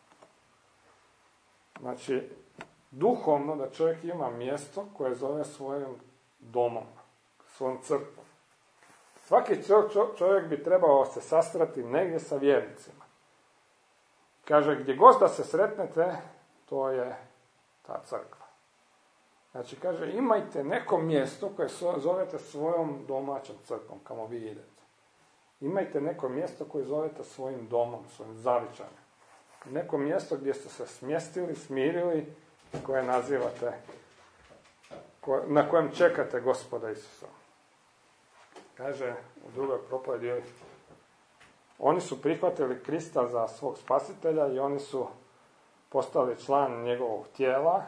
Znači, duhovno da čovjek ima mjesto koje zove svojim domom, svojom crkvom. Svaki čovjek bi trebao se sastrati negdje sa vjernicima. Kaže, gdje god da se sretnete, to je ta crkva. Znači, kaže, imajte neko mjesto koje zovete svojom domaćom crkvom, kamo vi idete. Imajte neko mjesto koje zovete svojim domom, svojim zavičanjem. Neko mjesto gdje ste se smjestili, smirili, koje nazivate, na kojem čekate Gospoda Isusa. Kaže u drugoj propovjedi, oni su prihvatili Krista za svog spasitelja i oni su postali član njegovog tijela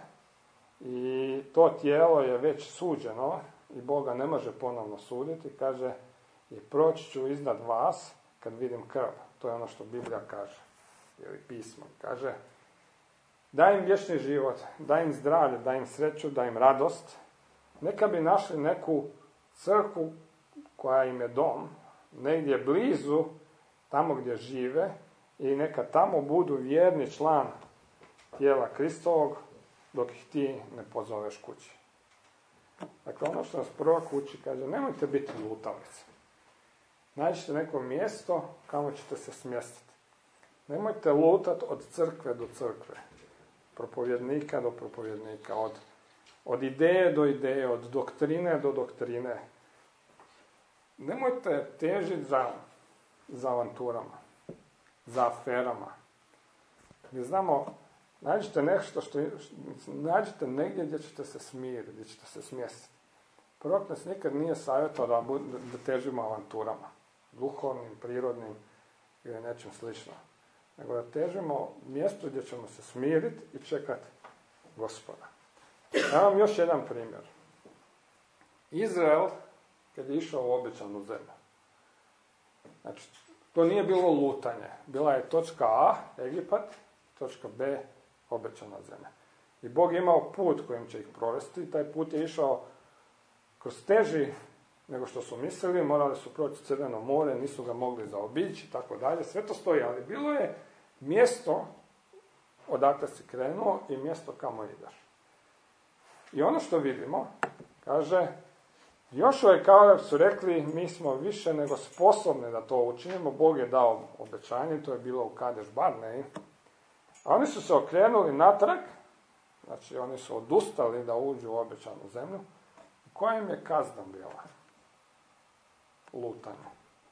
i to tijelo je već suđeno i Boga ne može ponovno suditi. Kaže, i proći ću iznad vas kad vidim krv. To je ono što Biblija kaže, ili pismo. Kaže, daj im vječni život, daj im zdravlje, daj im sreću, daj im radost. Neka bi našli neku crkvu koja im je dom, negdje blizu, tamo gdje žive, i neka tamo budu vjerni član tijela Kristovog, dok ih ti ne pozoveš kući. Dakle, ono što nas prorok uči, kaže, nemojte biti lutalice. Nađite neko mjesto kamo ćete se smjestiti. Nemojte lutati od crkve do crkve, propovjednika do propovjednika, od, od ideje do ideje, od doktrine do doktrine. Nemojte težiti za, za avanturama, za aferama. Mi znamo, nađite nešto što, nađite negdje gdje ćete se smiriti, gdje ćete se smjestiti. Prorok nas nikad nije savjetao da, da težimo avanturama, duhovnim, prirodnim ili nečim slično. Nego da težimo mjestu gdje ćemo se smiriti i čekati Gospoda. Ja vam još jedan primjer. Izrael, kad je išao u obećanu zemlju. Znači, to nije bilo lutanje. Bila je točka A, Egipat, točka B, obećana zemlja. I Bog je imao put kojim će ih provesti. Taj put je išao kroz teži nego što su mislili, morali su proći Crveno more, nisu ga mogli zaobići, tako dalje. Sve to stoji, ali bilo je mjesto odakle si krenuo i mjesto kamo ideš. I ono što vidimo, kaže, Jošua i Kaleb su rekli, mi smo više nego sposobni da to učinimo, Bog je dao obećanje, to je bilo u Kadeš Barneji. A oni su se okrenuli natrag, znači oni su odustali da uđu u obećanu zemlju. Koja im je kazna bila? Lutanje.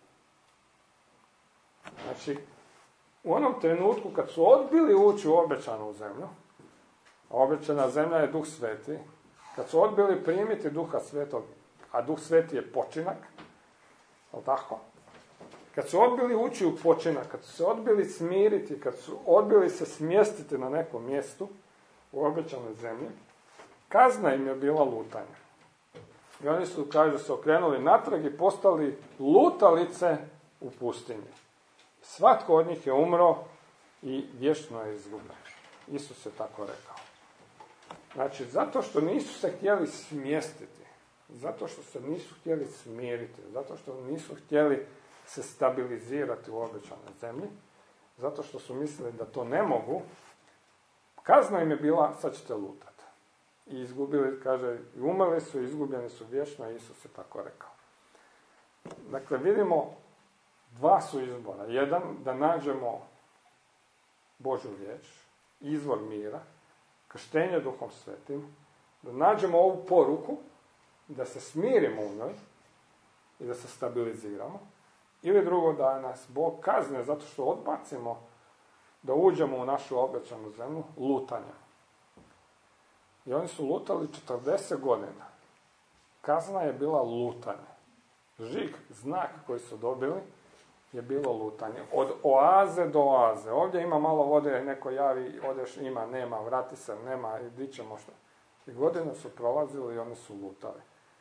Znači, u onom trenutku kad su odbili ući u obećanu zemlju, a obećana zemlja je Duh Sveti, kad su odbili primiti Duha Svetog, a Duh Sveti je počinak, ali tako? Kad su odbili ući u počinak, kad su se odbili smiriti, kad su odbili se smjestiti na nekom mjestu u obećanoj zemlji, kazna im je bila lutanje. I oni su, kaže, se okrenuli natrag i postali lutalice u pustinji. Svatko od njih je umro i vječno je izgubljen. Isus je tako rekao. Znači, zato što nisu se htjeli smjestiti, zato što se nisu htjeli smiriti, zato što nisu htjeli se stabilizirati u obećanoj zemlji, zato što su mislili da to ne mogu, Kazna im je bila, sad ćete lutati. I izgubili, kaže, i umrli su, i izgubljeni su vječno, i Isus je tako rekao. Dakle, vidimo, dva su izbora. Jedan, da nađemo Božju riječ, izvor mira, krštenje Duhom Svetim, da nađemo ovu poruku, da se smirimo u njoj i da se stabiliziramo, ili drugo, da nas Bog kazne zato što odbacimo da uđemo u našu obećanu zemlju lutanjem. I oni su lutali četrdeset godina. Kazna je bila lutanje. Žig, znak koji su dobili, je bilo lutanje. Od oaze do oaze. Ovdje ima malo vode, neko javi, odeš, ima, nema, vrati se, nema, i di ćemo što. I godine su prolazili i oni su lutali.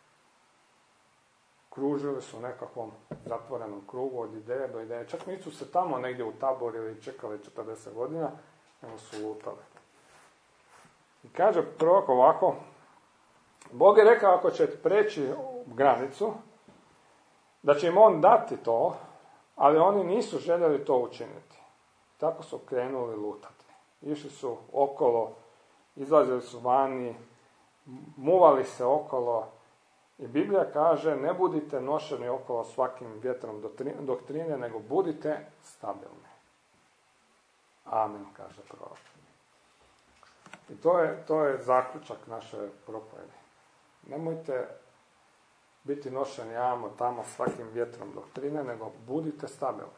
Kružili su u nekakvom zatvorenom krugu od ideje do ideje. Čak nisu se tamo negdje utabori i čekali četrdeset godina, nego su lutali. I kaže prorok ovako, Bog je rekao ako će preći granicu, da će im on dati to, ali oni nisu željeli to učiniti. Tako su krenuli lutati. Išli su okolo, izlazili su vani, muvali se okolo. I Biblija kaže, ne budite nošeni okolo svakim vjetrom doktrine, nego budite stabilni. Amen, kaže prorok. I to je, to je zaključak naše propovjedi. Nemojte biti nošeni amo tamo svakim vjetrom doktrine, nego budite stabilni.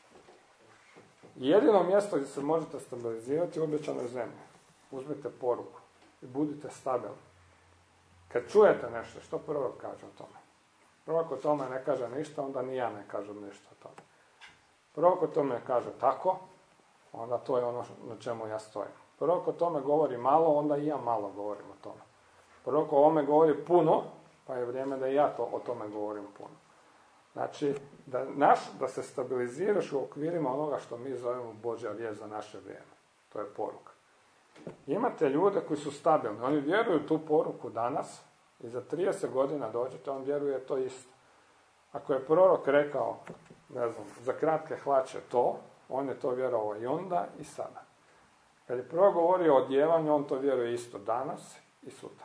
Jedino mjesto gdje se možete stabilizirati je u obećanoj zemlji. Uzmite poruku i budite stabilni. Kad čujete nešto, što prorok kaže o tome? Prorok o tome ne kaže ništa, onda ni ja ne kažem ništa o tome. Prorok o tome kaže tako, onda to je ono na čemu ja stojim. Prorok o tome govori malo, onda i ja malo govorim o tome. Prorok o ovome govori puno, pa je vrijeme da i ja to, o tome govorim puno. Znači, da, naš, da se stabiliziraš u okvirima onoga što mi zovemo Božja vijest za naše vrijeme. To je poruka. Imate ljude koji su stabilni, oni vjeruju tu poruku danas i za trideset godina dođete, on vjeruje to isto. Ako je prorok rekao, ne znam, za kratke hlače to, on je to vjerovao i onda i sada. Kad je prorok govorio o odjevanju, on to vjeruje isto danas i sutra.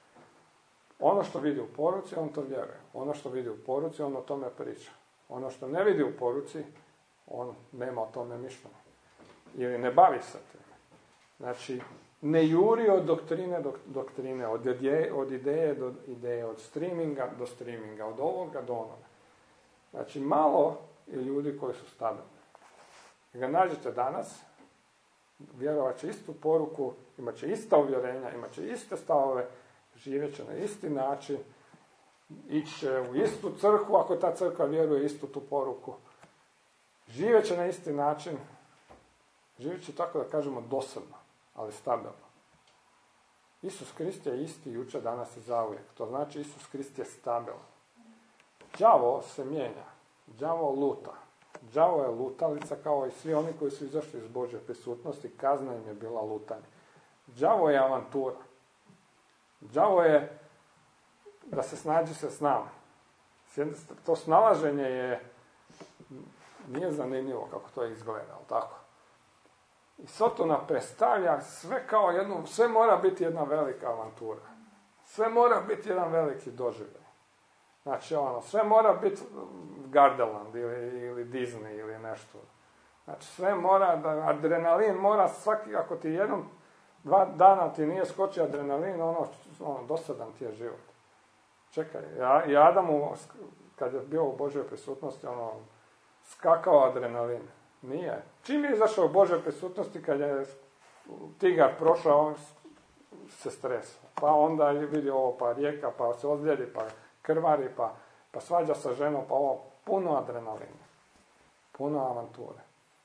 Ono što vidi u poruci, on to vjeruje. Ono što vidi u poruci, on o tome priča. Ono što ne vidi u poruci, on nema o tome mišljenja. Ili ne bavi se tim. Znači, ne juri od doktrine do doktrine, od ideje, od ideje do ideje, od streaminga do streaminga, od ovoga do onoga. Znači, malo je ljudi koji su stabilni. I ga nađete danas, vjerovat će istu poruku, imat će ista uvjerenja, imat će iste stavove, živjet će na isti način, ići će u istu crkvu, ako ta crkva vjeruje istu tu poruku. Živjet će na isti način, živjet će tako da kažemo dosadno, ali stabilno. Isus Krist je isti jučer, danas i zauvijek. To znači Isus Krist je stabilan. Đavo se mijenja. Đavo luta. Đavo je lutalica kao i svi oni koji su izašli iz Božje prisutnosti. Kazna im je bila lutanje. Đavo je avantura. Đavo je da se snađi se s nama. To snalaženje je nije zanimljivo kako to izgleda, ali tako? I Sotona predstavlja sve kao jednu, sve mora biti jedna velika avantura. Sve mora biti jedan veliki doživljaj. Znači, ono, sve mora biti Gardaland ili, ili Disney ili nešto. Znači, sve mora, da, adrenalin mora svaki, ako ti jednom, dva dana ti nije skočio adrenalin, ono, ono dosadan ti je život. Čekaj, ja, i Adamu, kad je bio u Božjoj prisutnosti, ono, skakao adrenalin. Nije. Čim je izašao u Božoj prisutnosti, kad je tigar prošao, on se stresao. Pa onda je vidio ovo, pa rijeka, pa se ozljedi, pa krvari, pa, pa svađa sa ženom, pa ovo, puno adrenalina. Puno avanture.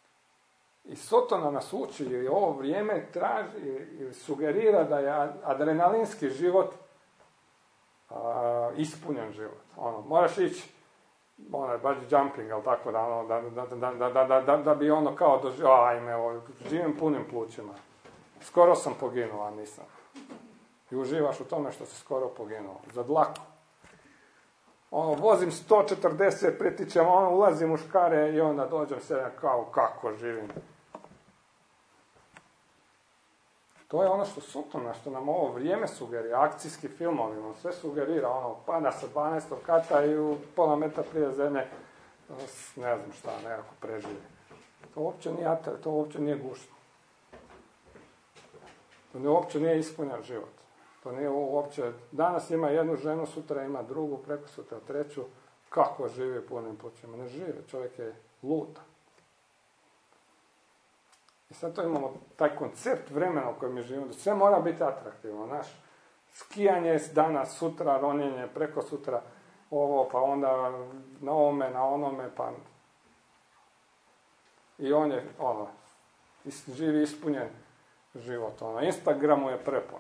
I Sotona nas uči, ili ovo vrijeme traži, ili sugerira da je adrenalinski život a, ispunjen život. Ono, moraš ići onaj bungee jumping, ali tako da, ono, da, da, da, da, da, da, da bi ono kao doživio, ajme, ovo, živim punim plućima. Skoro sam poginuo, a nisam. I uživaš u tome što si skoro poginuo. Za dlaku. Ono, vozim sto četrdeset, pritičem, ono, ulazim u škare i onda dođem se kao kako živim. To je ono što suprotno, što nam ovo vrijeme sugerira, akcijski filmovi, on sve sugerira, ono, pada sa dvanaestog kata i u pola metra prije zemlje, ne znam šta, nekako preživi. To uopće nije ater, to uopće nije gušno. To uopće nije ispunjen život. To nije uopće, danas ima jednu ženu, sutra ima drugu, preko sutra treću, kako živi punim plućima? Ne živi, čovjek je luta. I sad to imamo taj koncept vremena u kojem mi živimo, da sve mora biti atraktivno, znaš. Skijanje danas, sutra, ronjenje, preko sutra, ovo, pa onda na ovome, na onome, pa... I on je, ono, živi ispunjen život, ono, Instagramu je prepun.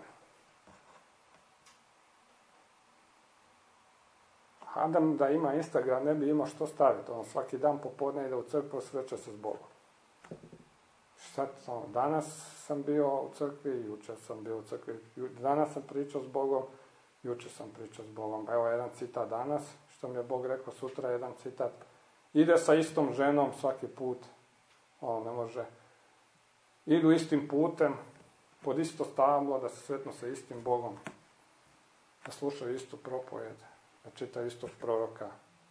Adam da ima Instagram ne bi imao što staviti, ono, svaki dan popodne ide u crkvu, sreće se s Bogom. Sad, ono, danas sam bio u crkvi, jučer sam bio u crkvi, danas sam pričao s Bogom, jučer sam pričao s Bogom. Evo jedan citat danas, što mi je Bog rekao, sutra jedan citat. Ide sa istom ženom svaki put, ono, ne može. Idu istim putem, pod isto stablo, da se sretnu sa istim Bogom, da slušaju istu propovjed, da čitaju istog proroka.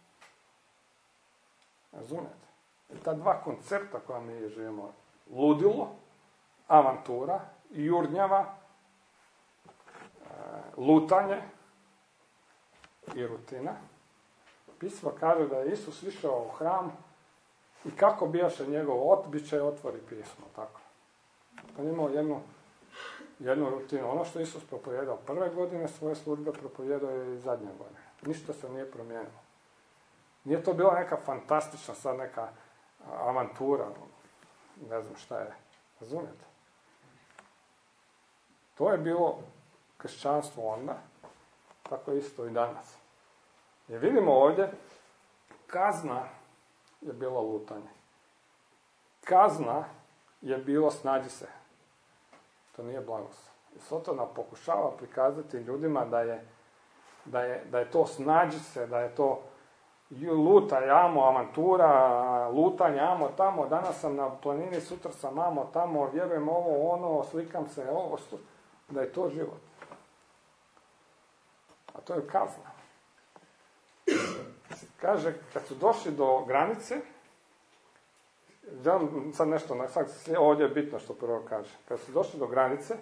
Razumijete? I ta dva koncepta koja mi živimo, ludilo, avantura, jurnjava, lutanje i rutina. Pismo kaže da je Isus išao u hram i kako bijaše njegov običaj, otvori pismo, tako. On imao jednu, jednu rutinu. Ono što Isus propovijedao prve godine svoje službe, propovijedao je i zadnje godine. Ništa se nije promijenilo. Nije to bila neka fantastična, sad neka avantura, ne znam šta je, razumijete? To je bilo kršćanstvo onda, tako isto i danas. I vidimo ovdje, kazna je bilo lutanje. Kazna je bilo snađi se. To nije blagoslov. I Sotona pokušava prikazati ljudima da je, da je, da je to snađi se, da je to lutaj, amo, avantura, lutanje, amo, tamo, danas sam na planini, sutra sam amo, tamo, vjerujem ovo, ono, slikam se, ovo, da je to život. A to je kazna. Kaže, kad su došli do granice, želim sad nešto, sad ovdje je bitno što prvo kaže, kad su došli do granice,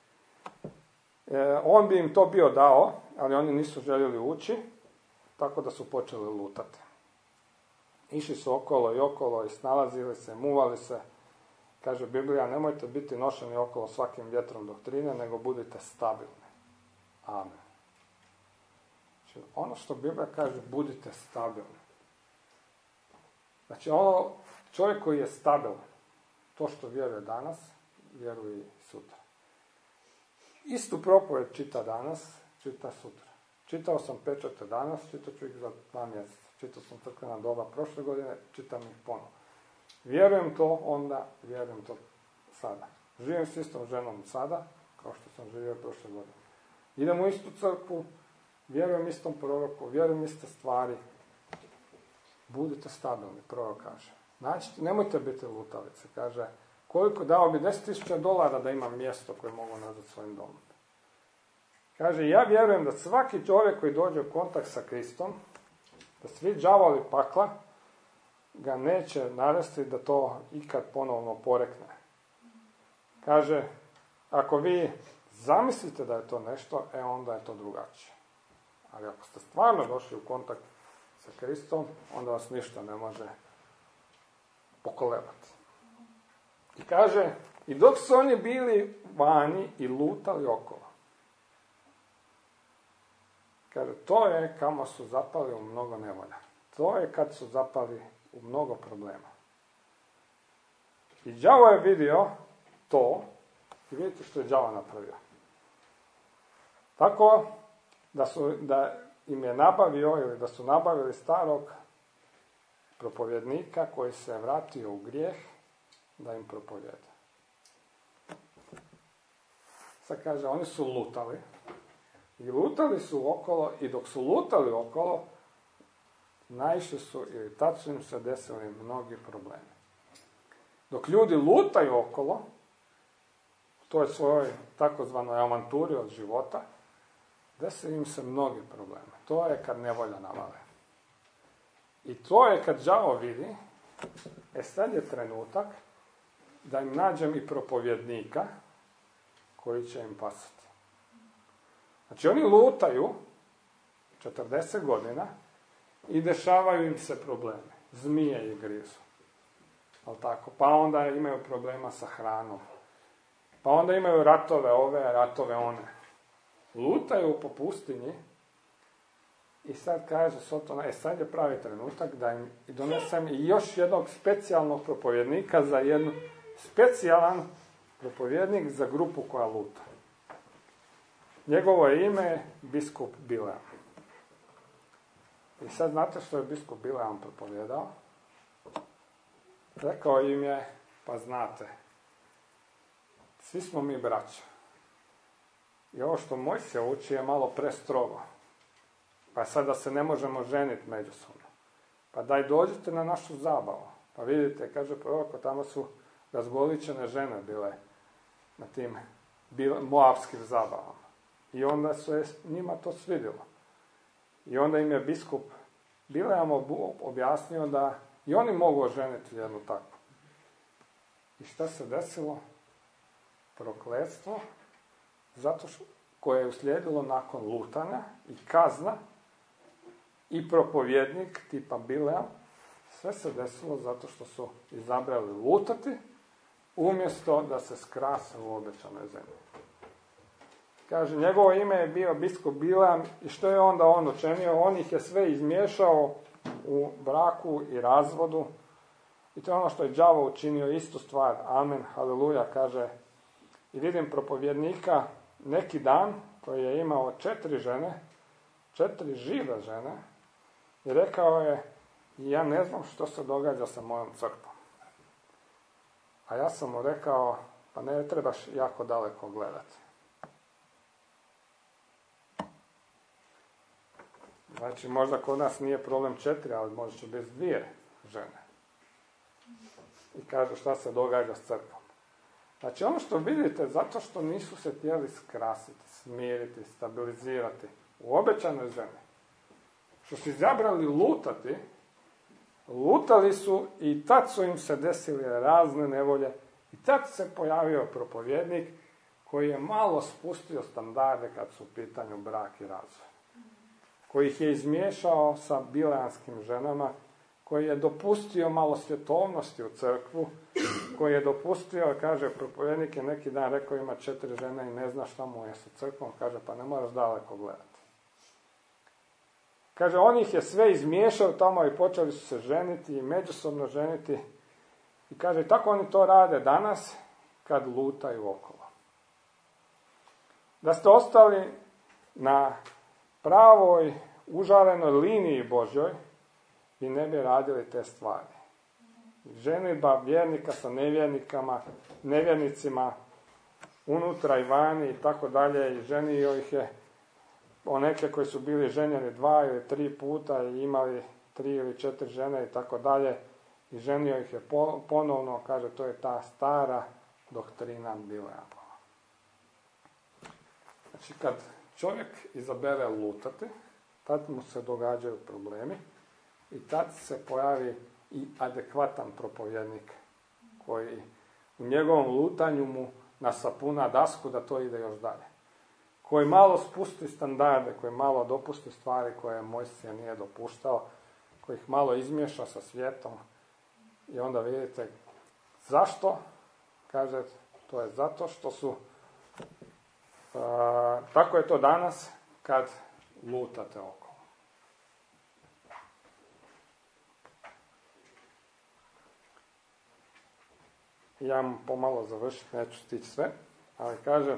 on bi im to bio dao, ali oni nisu željeli ući, tako da su počeli lutati. Išli su okolo i okolo i snalazili se, muvali se. Kaže Biblija, nemojte biti nošeni okolo svakim vjetrom doktrine, nego budite stabilni. Amen. Znači, ono što Biblija kaže, budite stabilni. Znači, ono, čovjek koji je stabilan, to što vjeruje danas, vjeruje i sutra. Istu propovjed čita danas, čita sutra. Čitao sam pečate danas, čitat ću ih za dva mjeseca. Čitao sam crkvena doba prošle godine, čitam ih ponovo. Vjerujem to onda, vjerujem to sada. Živim s istom ženom sada, kao što sam živio prošle godine. Idem u istu crkvu, vjerujem istom proroku, vjerujem iste stvari. Budite stabilni, prorok kaže. Znači, nemojte biti lutalice. Kaže, koliko dao bi deset tisuća dolara da imam mjesto koje mogu nazvati svojim domom. Kaže, ja vjerujem da svaki čovjek koji dođe u kontakt sa Kristom, da svi đavoli pakla, ga neće navesti da to ikad ponovno porekne. Kaže, ako vi zamislite da je to nešto, e onda je to drugačije. Ali ako ste stvarno došli u kontakt sa Kristom, onda vas ništa ne može pokolebati. I kaže, i dok su oni bili vani i lutali okolo, kaže, to je kamo su zapali u mnogo nevolja. To je kad su zapali u mnogo problema. I đavo je vidio to, i vidite što je đavo napravio. Tako da, su, da im je nabavio, ili da su nabavili starog propovjednika koji se vratio u grijeh da im propovjeda. Sad kaže, oni su lutali. I lutali su okolo, i dok su lutali okolo, naišli su, ili tad su im se desili mnogi problemi. Dok ljudi lutaju okolo, toj svojoj takozvanoj avanturi od života, desi im se mnogi problemi. To je kad nevolja navale. I to je kad đavo vidi, e sad je trenutak da im nađem i propovjednika koji će im pasati. Znači oni lutaju četrdeset godina i dešavaju im se problemi. Zmije ih grizu. Ali tako? Pa onda imaju problema sa hranom. Pa onda imaju ratove ove, ratove one. Lutaju po pustinji i sad kaže Sotona, e sad je pravi trenutak da im donesem i još jednog specijalnog propovjednika za jednu specijalan propovjednik za grupu koja luta. Njegovo je ime biskup Bileam. I sad znate što je biskup Bileam propovjedao? Rekao im je, pa znate, svi smo mi braća. I ovo što Mojsije uči je malo prestrogo. Pa sad da se ne možemo ženiti međusobno. Pa daj dođite na našu zabavu. Pa vidite, kaže prorok, tamo su razgoličene žene bile na tim moavskim zabavama. I onda su je njima to svidjelo. I onda im je biskup Bileam objasnio da i oni mogu oženiti jednu takvu. I šta se desilo? Prokletstvo, zato što, koje je uslijedilo nakon lutanja i kazna i propovjednik tipa Bileam, sve se desilo zato što su izabrali lutati umjesto da se skrase u obećanoj zemlji. Kaže, njegovo ime je bio biskup Bileam i što je onda on učinio? On ih je sve izmiješao u braku i razvodu i to je ono što je đavo učinio, istu stvar. Amen, haleluja, kaže. I vidim propovjednika neki dan koji je imao četiri žene, četiri žive žene i rekao je, ja ne znam što se događa sa mojom crkvom. A ja sam mu rekao, pa ne trebaš jako daleko gledati. Znači, možda kod nas nije problem četiri, ali možda će bez dvije žene. I kaže šta se događa s crkvom. Znači, ono što vidite, zato što nisu se htjeli skrasiti, smiriti, stabilizirati u obećanoj zemlji. Što su izabrali lutati, lutali su i tad su im se desile razne nevolje i tad se pojavio propovjednik koji je malo spustio standarde kad su u pitanju brak i razvoj. Koji ih je izmiješao sa bileanskim ženama, koji je dopustio malo svjetovnosti u crkvu, koji je dopustio, kaže, propovjednik je neki dan rekao ima četiri žene i ne zna šta mu je sa crkvom, kaže, pa ne moraš daleko gledati. Kaže, on ih je sve izmiješao tamo i počeli su se ženiti i međusobno ženiti. I kaže, tako oni to rade danas kad lutaju okolo. Da ste ostali na pravoj, užarenoj liniji Božjoj, vi ne bi radili te stvari. Ženidba vjernika sa nevjernikama, nevjernicima, unutra i vani i tako dalje, i ženio ih je o neke koji su bili ženjeni dva ili tri puta i imali tri ili četiri žene i tako dalje, i ženio ih je ponovno, kaže, to je ta stara doktrina Bileamova. Znači, kad čovjek izabere lutati, tad mu se događaju problemi i tad se pojavi i adekvatan propovjednik koji u njegovom lutanju mu nasapuna dasku da to ide još dalje. Koji malo spusti standarde, koji malo dopusti stvari koje Mojsije nije dopuštao, koji ih malo izmiješa sa svijetom. I onda vidite zašto, kaže, to je zato što su, uh, tako je to danas kad lutate okolo. Ja vam pomalo završiti, neću stići sve, ali kaže,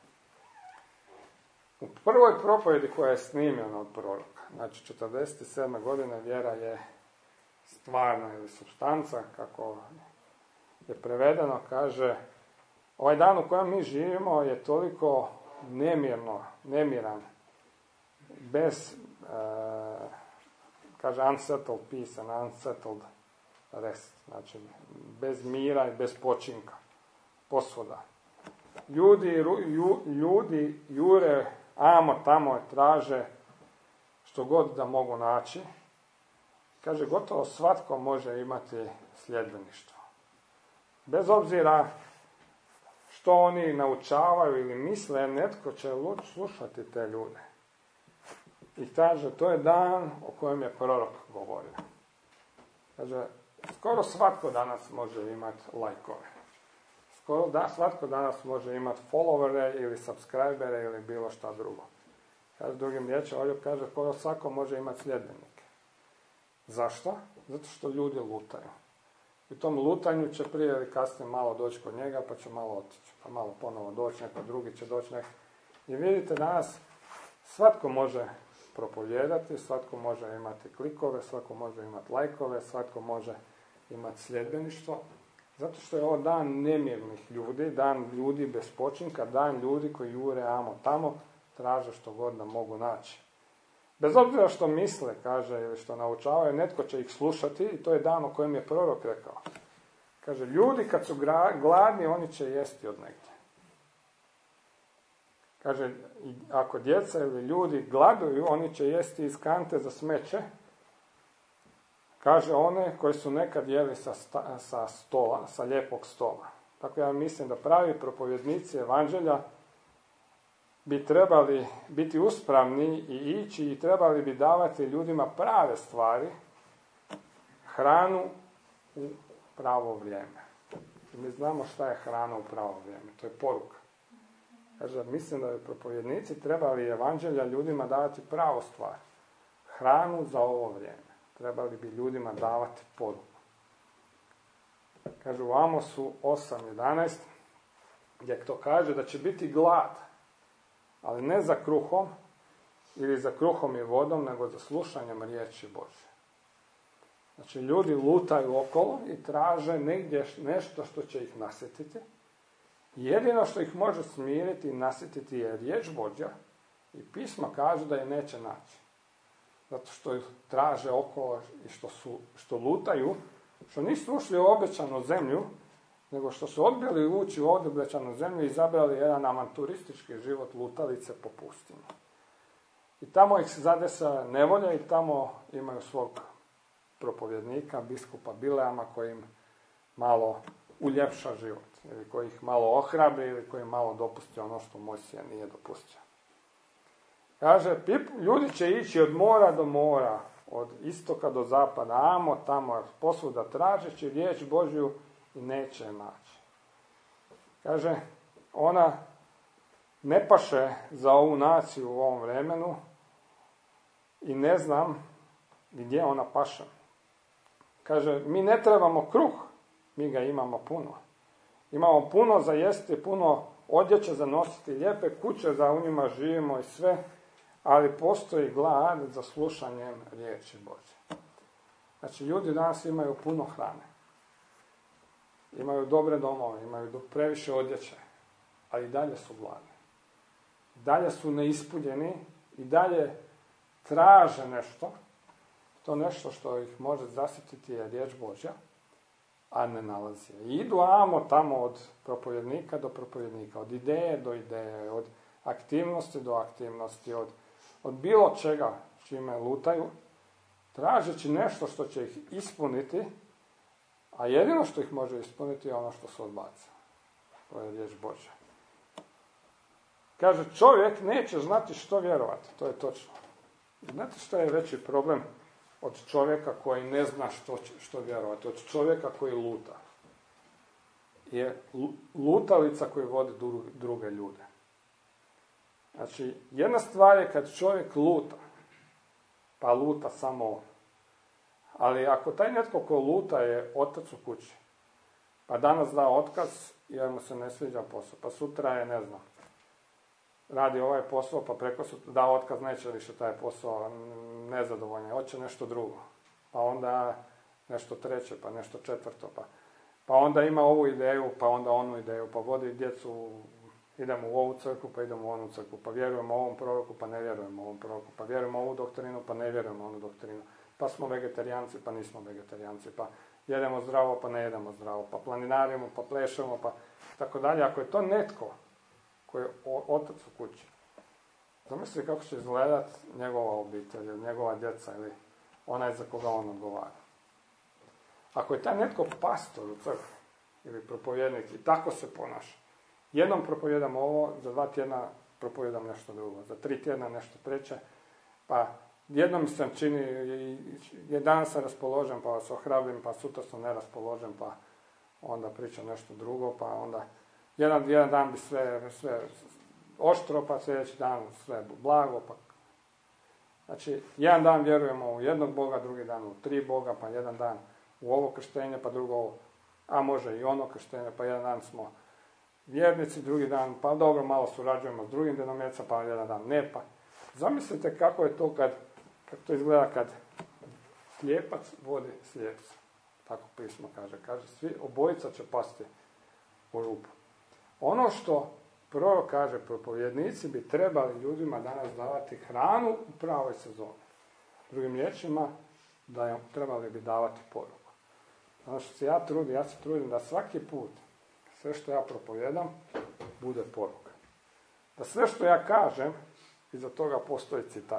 u prvoj propovjedi koja je snimljena od proroka, znači četrdeset sedme godine, vjera je stvarna ili supstanca, kako je prevedeno, kaže, ovaj dan u kojem mi živimo je toliko nemirno, nemiran, bez, e, kaže, unsettled peace and unsettled rest, znači bez mira i bez počinka, posvuda. ljudi, ju, ljudi jure amo tamo traže što god da mogu naći. Kaže, gotovo svatko može imati sljedbeništvo. Bez obzira što oni naučavaju ili misle, netko će slušati te ljude. I kaže, to je dan o kojem je prorok govorio. Kaže, skoro svatko danas može imati lajkove. Skoro da, svatko danas može imati followere ili subscribere ili bilo šta drugo. Kaže, drugim riječima, ovdje kaže, skoro svako može imati sljedbenike. Zašto? Zato što ljudi lutaju. U tom lutanju će prije ili kasnije malo doći kod njega, pa će malo otići, pa malo ponovo doći, neko drugi će doći, neko. I vidite, danas svatko može propovijedati, svatko može imati klikove, svatko može imati lajkove, svatko može imati sljedbeništvo, zato što je ovo dan nemirnih ljudi, dan ljudi bez počinka, dan ljudi koji jure amo tamo, traže što god da mogu naći. Bez obzira što misle, kaže, ili što naučavaju, netko će ih slušati i to je dan o kojem je prorok rekao. Kaže, ljudi kad su gladni, oni će jesti od negdje. Kaže, ako djeca ili ljudi gladuju, oni će jesti iz kante za smeće. Kaže, one koji su nekad jeli sa, sta, sa stola, sa lijepog stola. Tako ja mislim da pravi propovjednici evanđelja bi trebali biti uspravni i ići i trebali bi davati ljudima prave stvari, hranu u pravo vrijeme. I mi znamo šta je hrana u pravo vrijeme, to je poruka. Kaže, mislim da bi propovjednici trebali evanđelja ljudima davati pravu stvar, hranu za ovo vrijeme. Trebali bi ljudima davati poruku. Kaže u Amosu osam jedanaest, gdje to kaže da će biti glad, ali ne za kruhom ili za kruhom i vodom, nego za slušanjem riječi Božje. Znači, ljudi lutaju okolo i traže negdje nešto što će ih nasjetiti. Jedino što ih može smiriti i nasjetiti je riječ Božja i pismo kaže da je neće naći. Zato što ih traže okolo i što, su, što lutaju, što nisu ušli u obećanu zemlju, nego što su odbili ući u obećanu zemlju i izabrali jedan avanturistički život lutalice po pustinji. I tamo ih zadesa nevolja i tamo imaju svog propovjednika, biskupa Bileama, koji im malo uljepša život, ili koji ih malo ohrabri, ili koji im malo dopusti ono što Mojsija nije dopustio. Kaže, ljudi će ići od mora do mora, od istoka do zapada, amo tamo, posvuda tražeći riječ Božju i neće naći. Kaže, ona ne paše za ovu naciju u ovom vremenu i ne znam gdje ona paše. Kaže, mi ne trebamo kruh, mi ga imamo puno. Imamo puno za jesti, puno odjeće za nositi, lijepe kuće za u njima živimo i sve, ali postoji glad za slušanjem riječi Božje. Znači, ljudi danas imaju puno hrane. Imaju dobre domove, imaju previše odjeće, ali i dalje su gladni. Dalje su neispunjeni i dalje traže nešto. To nešto što ih može zasjetiti je riječ Božja, a ne nalazi. I idu amo tamo od propovjednika do propovjednika, od ideje do ideje, od aktivnosti do aktivnosti, od, od bilo čega čime lutaju, tražeći nešto što će ih ispuniti, a jedino što ih može ispuniti je ono što se odbaca. To je riječ Božja. Kaže, čovjek neće znati što vjerovati, to je točno. Znate što je veći problem od čovjeka koji ne zna što, što vjerovati, od čovjeka koji luta? Je lutalica koji vodi druge ljude. Znači, jedna stvar je kad čovjek luta, pa luta samo on. Ali ako taj netko ko luta je otac u kući, pa danas da otkaz jer mu se ne sviđa posao, pa sutra je, ne znam, radi ovaj posao, pa preko sutra da otkaz, neće više taj posao, nezadovoljno, hoće nešto drugo. Pa onda nešto treće, pa nešto četvrto, pa, pa onda ima ovu ideju, pa onda onu ideju, pa vodi djecu, idemo u ovu crkvu, pa idemo u onu crkvu, pa vjerujemo ovom proroku, pa ne vjerujemo ovom proroku, pa vjerujemo ovu doktrinu, pa ne vjerujemo onu doktrinu. Pa smo vegetarijanci, pa nismo vegetarijanci, pa jedemo zdravo, pa ne jedemo zdravo, pa planinarimo, pa plešemo, pa tako dalje. Ako je to netko koji je otac u kući. Zamislite kako će izgledat njegova obitelj, ili njegova djeca, ili onaj za koga on odgovara. Ako je taj netko pastor u crkvi, ili propovjednik, i tako se ponaša, jednom propovjedam ovo, za dva tjedna propovjedam nešto drugo, za tri tjedna nešto treće, pa jednom mi se čini, je danas sam raspoložen, pa vas ohrabrim, pa sutra sam neraspoložen, pa onda pričam nešto drugo, pa onda jedan, jedan dan bi sve, sve oštro, pa sljedeći dan sve blago, pa znači, jedan dan vjerujemo u jednog Boga, drugi dan u tri Boga, pa jedan dan u ovo krštenje, pa drugo ovo, a može i ono krštenje, pa jedan dan smo vjernici, drugi dan, pa dobro, malo surađujemo s drugim denominacijama, pa jedan dan ne, pa zamislite kako je to kad, kako to izgleda kad slijepac vodi slijepca. Tako pismo kaže. Kaže, svi obojica će pasti u rupu. Ono što prorok kaže, propovjednici bi trebali ljudima danas davati hranu u pravoj sezoni. Drugim riječima, da je, trebali bi davati poruku. Ono što se ja trudim, ja se trudim da svaki put sve što ja propovjedam bude poruka. Da sve što ja kažem, iza toga postoji citat.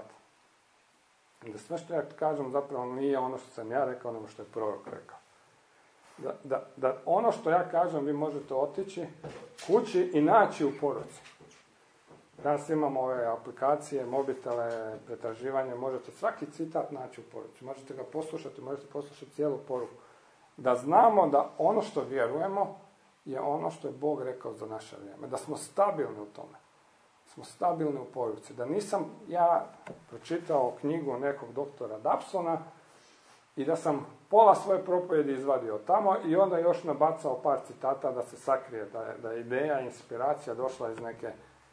Da sve što ja kažem zapravo nije ono što sam ja rekao, nego što je prorok rekao. Da, da, da ono što ja kažem vi možete otići kući i naći u poruci. Danas imamo ove aplikacije, mobitele, pretraživanje, možete svaki citat naći u poruci. Možete ga poslušati, možete poslušati cijelu poruku. Da znamo da ono što vjerujemo je ono što je Bog rekao za naše vrijeme. Da smo stabilni u tome. Smo stabilni u poruci. Da nisam ja pročitao knjigu nekog doktora Dabsona i da sam pola svoje propovjedi izvadio tamo i onda još nabacao par citata da se sakrije, da je, da je ideja, inspiracija došla iz neke,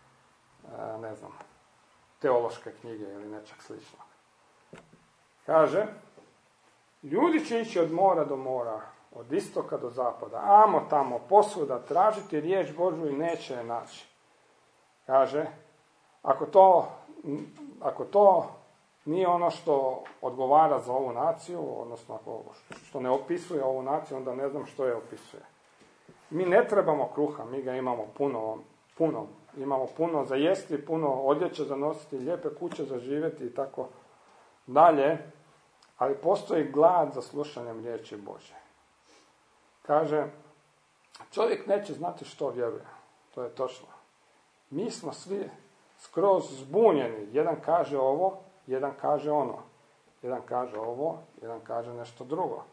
ne znam, teološke knjige ili nečeg sličnog. Kaže, ljudi će ići od mora do mora, od istoka do zapada, amo tamo, posvuda, tražiti riječ Božju i neće je naći. Kaže, ako to, ako to nije ono što odgovara za ovu naciju, odnosno ako, što ne opisuje ovu naciju, onda ne znam što je opisuje. Mi ne trebamo kruha, mi ga imamo puno, puno. Imamo puno za jesti, puno odjeće za nositi, lijepe kuće za živjeti i tako dalje, ali postoji glad za slušanjem riječi Božje. Kaže, čovjek neće znati što vjeruje. To je točno. Mi smo svi skroz zbunjeni. Jedan kaže ovo, jedan kaže ono. Jedan kaže ovo, jedan kaže nešto drugo.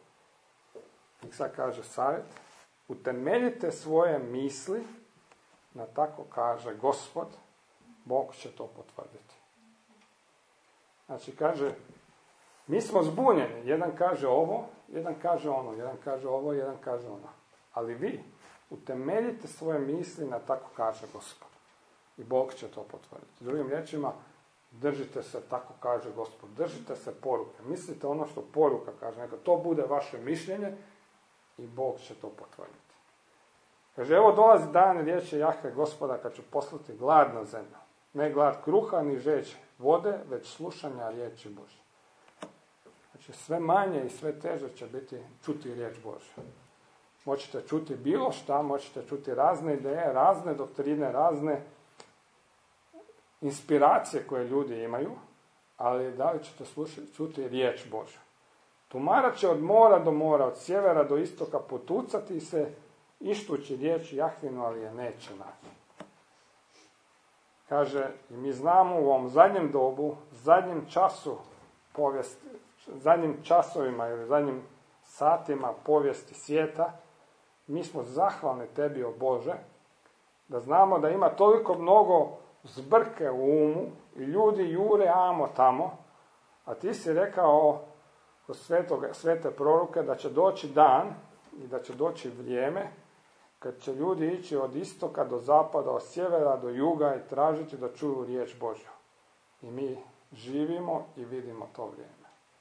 I sad kaže savjet, utemeljite svoje misli, na tako kaže Gospod, Bog će to potvrditi. Znači kaže, mi smo zbunjeni. Jedan kaže ovo, jedan kaže ono, jedan kaže ovo, jedan kaže ono. Ali vi utemeljite svoje misli na tako kaže Gospod. I Bog će to potvrditi. Drugim riječima, držite se, tako kaže Gospod, držite se poruke. Mislite ono što poruka kaže, neka to bude vaše mišljenje i Bog će to potvrditi. Kaže, evo dolazi dan, riječ je Jahve Gospoda, kad ću poslati glad na zemlju. Ne glad kruha, ni žeđ vode, već slušanja riječi Božje. Znači, sve manje i sve teže će biti čuti riječ Božja. Možete čuti bilo šta, možete čuti razne ideje, razne doktrine, razne inspiracije koje ljudi imaju, ali da li ćete slušati, čuti riječ Božju? Tumarat će od mora do mora, od sjevera do istoka potucati se, ištući riječ Jahvinu, ali je neće naći. Kaže, i mi znamo u ovom zadnjem dobu, zadnjem času povijesti, zadnjim časovima ili zadnjim satima povijesti svijeta, mi smo zahvalni tebi, o Bože, da znamo da ima toliko mnogo zbrke u umu i ljudi jure amo tamo, a ti si rekao kod svete proroke da će doći dan i da će doći vrijeme kad će ljudi ići od istoka do zapada, od sjevera do juga i tražiti da čuju riječ Božju. I mi živimo i vidimo to vrijeme.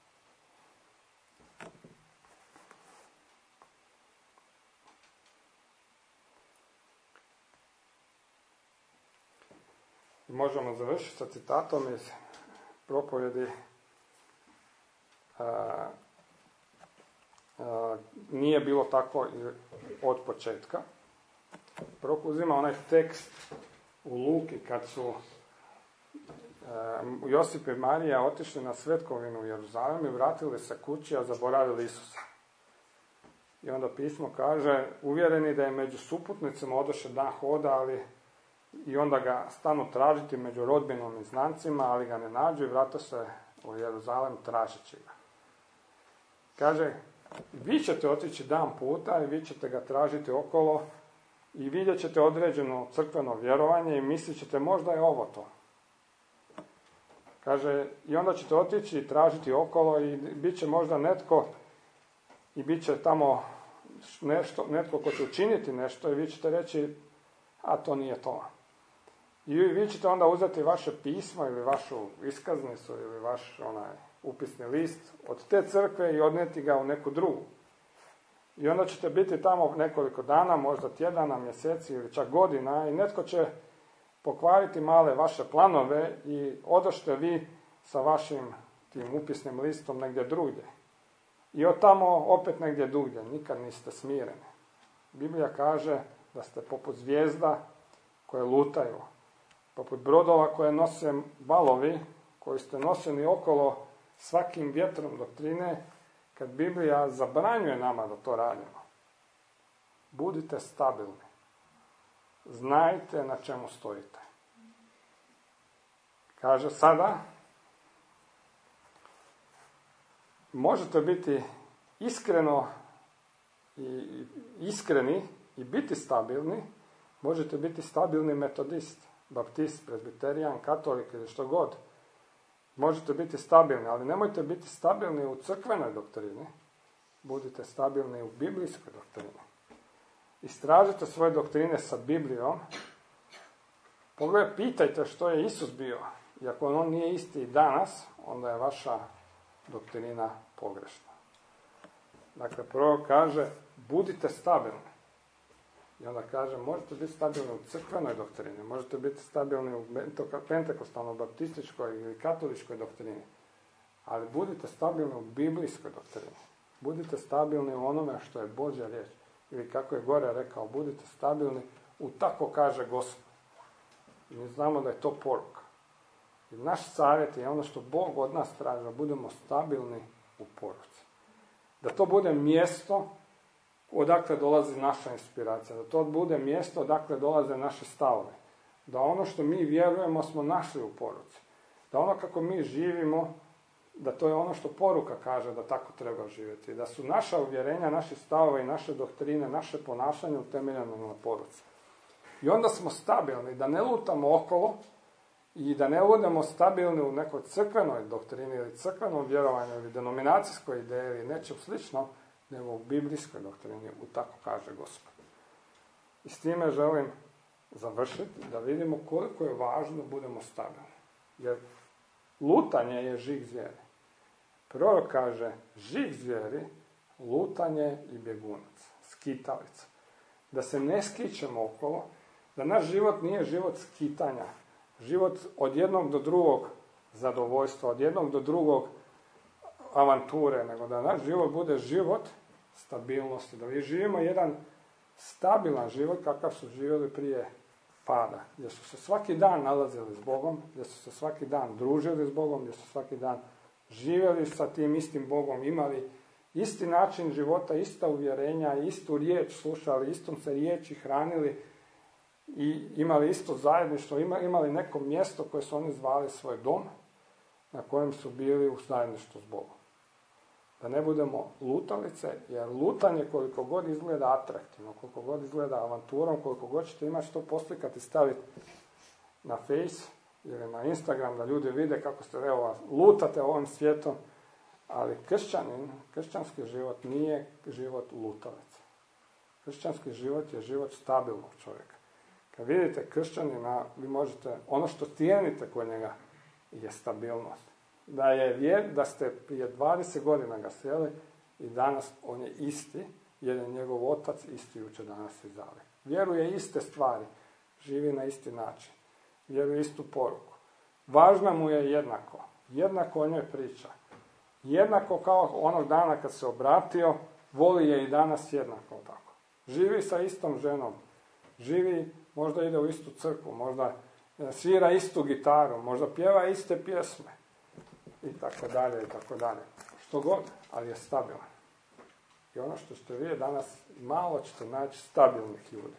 I možemo završiti sa citatom iz propovjedi a, a, nije bilo tako od početka. Prorok uzima onaj tekst u Luki kad su Josip i Marija otišli na svetkovinu u Jeruzalem i vratili se kući, a zaboravili Isusa. I onda pismo kaže, uvjereni da je među suputnicima odoše dan hoda, ali i onda ga stanu tražiti među rodbinom i znancima, ali ga ne nađu i vrate se u Jeruzalem tražeći ga. Kaže, vi ćete otići dan puta i vi ćete ga tražiti okolo i vidjet ćete određeno crkveno vjerovanje i mislit ćete možda je ovo to. Kaže, i onda ćete otići i tražiti okolo i bit će možda netko i bit će tamo nešto, netko ko će učiniti nešto i vi ćete reći, a to nije to. I vi ćete onda uzeti vaše pismo ili vašu iskaznicu ili vaš onaj upisni list od te crkve i odnijeti ga u neku drugu. I onda ćete biti tamo nekoliko dana, možda tjedana, mjeseci ili čak godina i netko će pokvariti male vaše planove i odošte vi sa vašim tim upisnim listom negdje drugdje. I od tamo opet negdje drugdje, nikad niste smireni. Biblija kaže da ste poput zvijezda koje lutaju, poput brodova koje nose valovi, koji ste noseni okolo svakim vjetrom doktrine, kad Biblija zabranjuje nama da to radimo. Budite stabilni. Znajte na čemu stojite. Kaže sada, možete biti iskreno i iskreni i biti stabilni, možete biti stabilni metodist, baptist, prezbiterijan, katolik ili što god. Možete biti stabilni, ali nemojte biti stabilni u crkvenoj doktrini, budite stabilni u biblijskoj doktrini. Istražite svoje doktrine sa Biblijom. Pogledajte, pitajte što je Isus bio. I ako on nije isti danas, onda je vaša doktrina pogrešna. Dakle, prvo kaže, budite stabilni. I onda kaže, možete biti stabilni u crkvenoj doktrini, možete biti stabilni u pentekostalnoj, baptističkoj ili katoličkoj doktrini. Ali budite stabilni u biblijskoj doktrini. Budite stabilni u onome što je Božja riječ. Ili kako je gore rekao, budite stabilni u tako kaže Gospod. I mi znamo da je to poruka. I naš savjet je ono što Bog od nas traži, da budemo stabilni u poruci. Da to bude mjesto odakle dolazi naša inspiracija, da to bude mjesto odakle dolaze naši stavovi. Da ono što mi vjerujemo smo našli u poruci. Da ono kako mi živimo, da to je ono što poruka kaže da tako treba živjeti. Da su naša uvjerenja, naši stavovi, naše doktrine, naše ponašanje utemeljeno na poruci. I onda smo stabilni, da ne lutamo okolo i da ne budemo stabilni u nekoj crkvenoj doktrini ili crkvenom vjerovanju ili denominacijskoj ideji ili nečem slično, nego u biblijskoj doktrini, u tako kaže Gospod. I s time želim završiti da vidimo koliko je važno da budemo stabilni. Jer lutanje je žig zvijeri. Prorok kaže, žig zvijeri, lutanje i bjegunac, skitalica. Da se ne skićemo okolo, da naš život nije život skitanja, život od jednog do drugog zadovoljstva, od jednog do drugog avanture, nego da naš život bude život stabilnosti, da mi živimo jedan stabilan život kakav su živjeli prije pada, gdje su se svaki dan nalazili s Bogom, gdje su se svaki dan družili s Bogom, gdje su svaki dan živjeli sa tim istim Bogom, imali isti način života, ista uvjerenja, istu riječ slušali, istom se riječi hranili i imali isto zajedništvo, imali neko mjesto koje su oni zvali svoj dom, na kojem su bili u zajedništvu s Bogom. Da ne budemo lutalice, jer lutanje koliko god izgleda atraktivno, koliko god izgleda avanturom, koliko god ćete imati što poslikati, staviti na Face ili na Instagram, da ljudi vide kako ste evo, lutate ovim svijetom, ali kršćanin, kršćanski život nije život lutalice. Kršćanski život je život stabilnog čovjeka. Kad vidite kršćanina, vi možete, ono što cijenite kod njega je stabilnost. Da, je, da ste prije dvadeset godina ga sreli i danas on je isti, jer je njegov otac isti jučer danas i zavijek. Vjeruje iste stvari, živi na isti način, vjeruje istu poruku. Važna mu je jednako, jednako o njoj priča. Jednako kao onog dana kad se obratio, voli je i danas jednako tako. Živi sa istom ženom, živi možda ide u istu crkvu, možda svira istu gitaru, možda pjeva iste pjesme i tako dalje i tako dalje. Što god, ali je stabilan. I ono što ćete vidjeti danas, malo ćete naći stabilnih ljudi.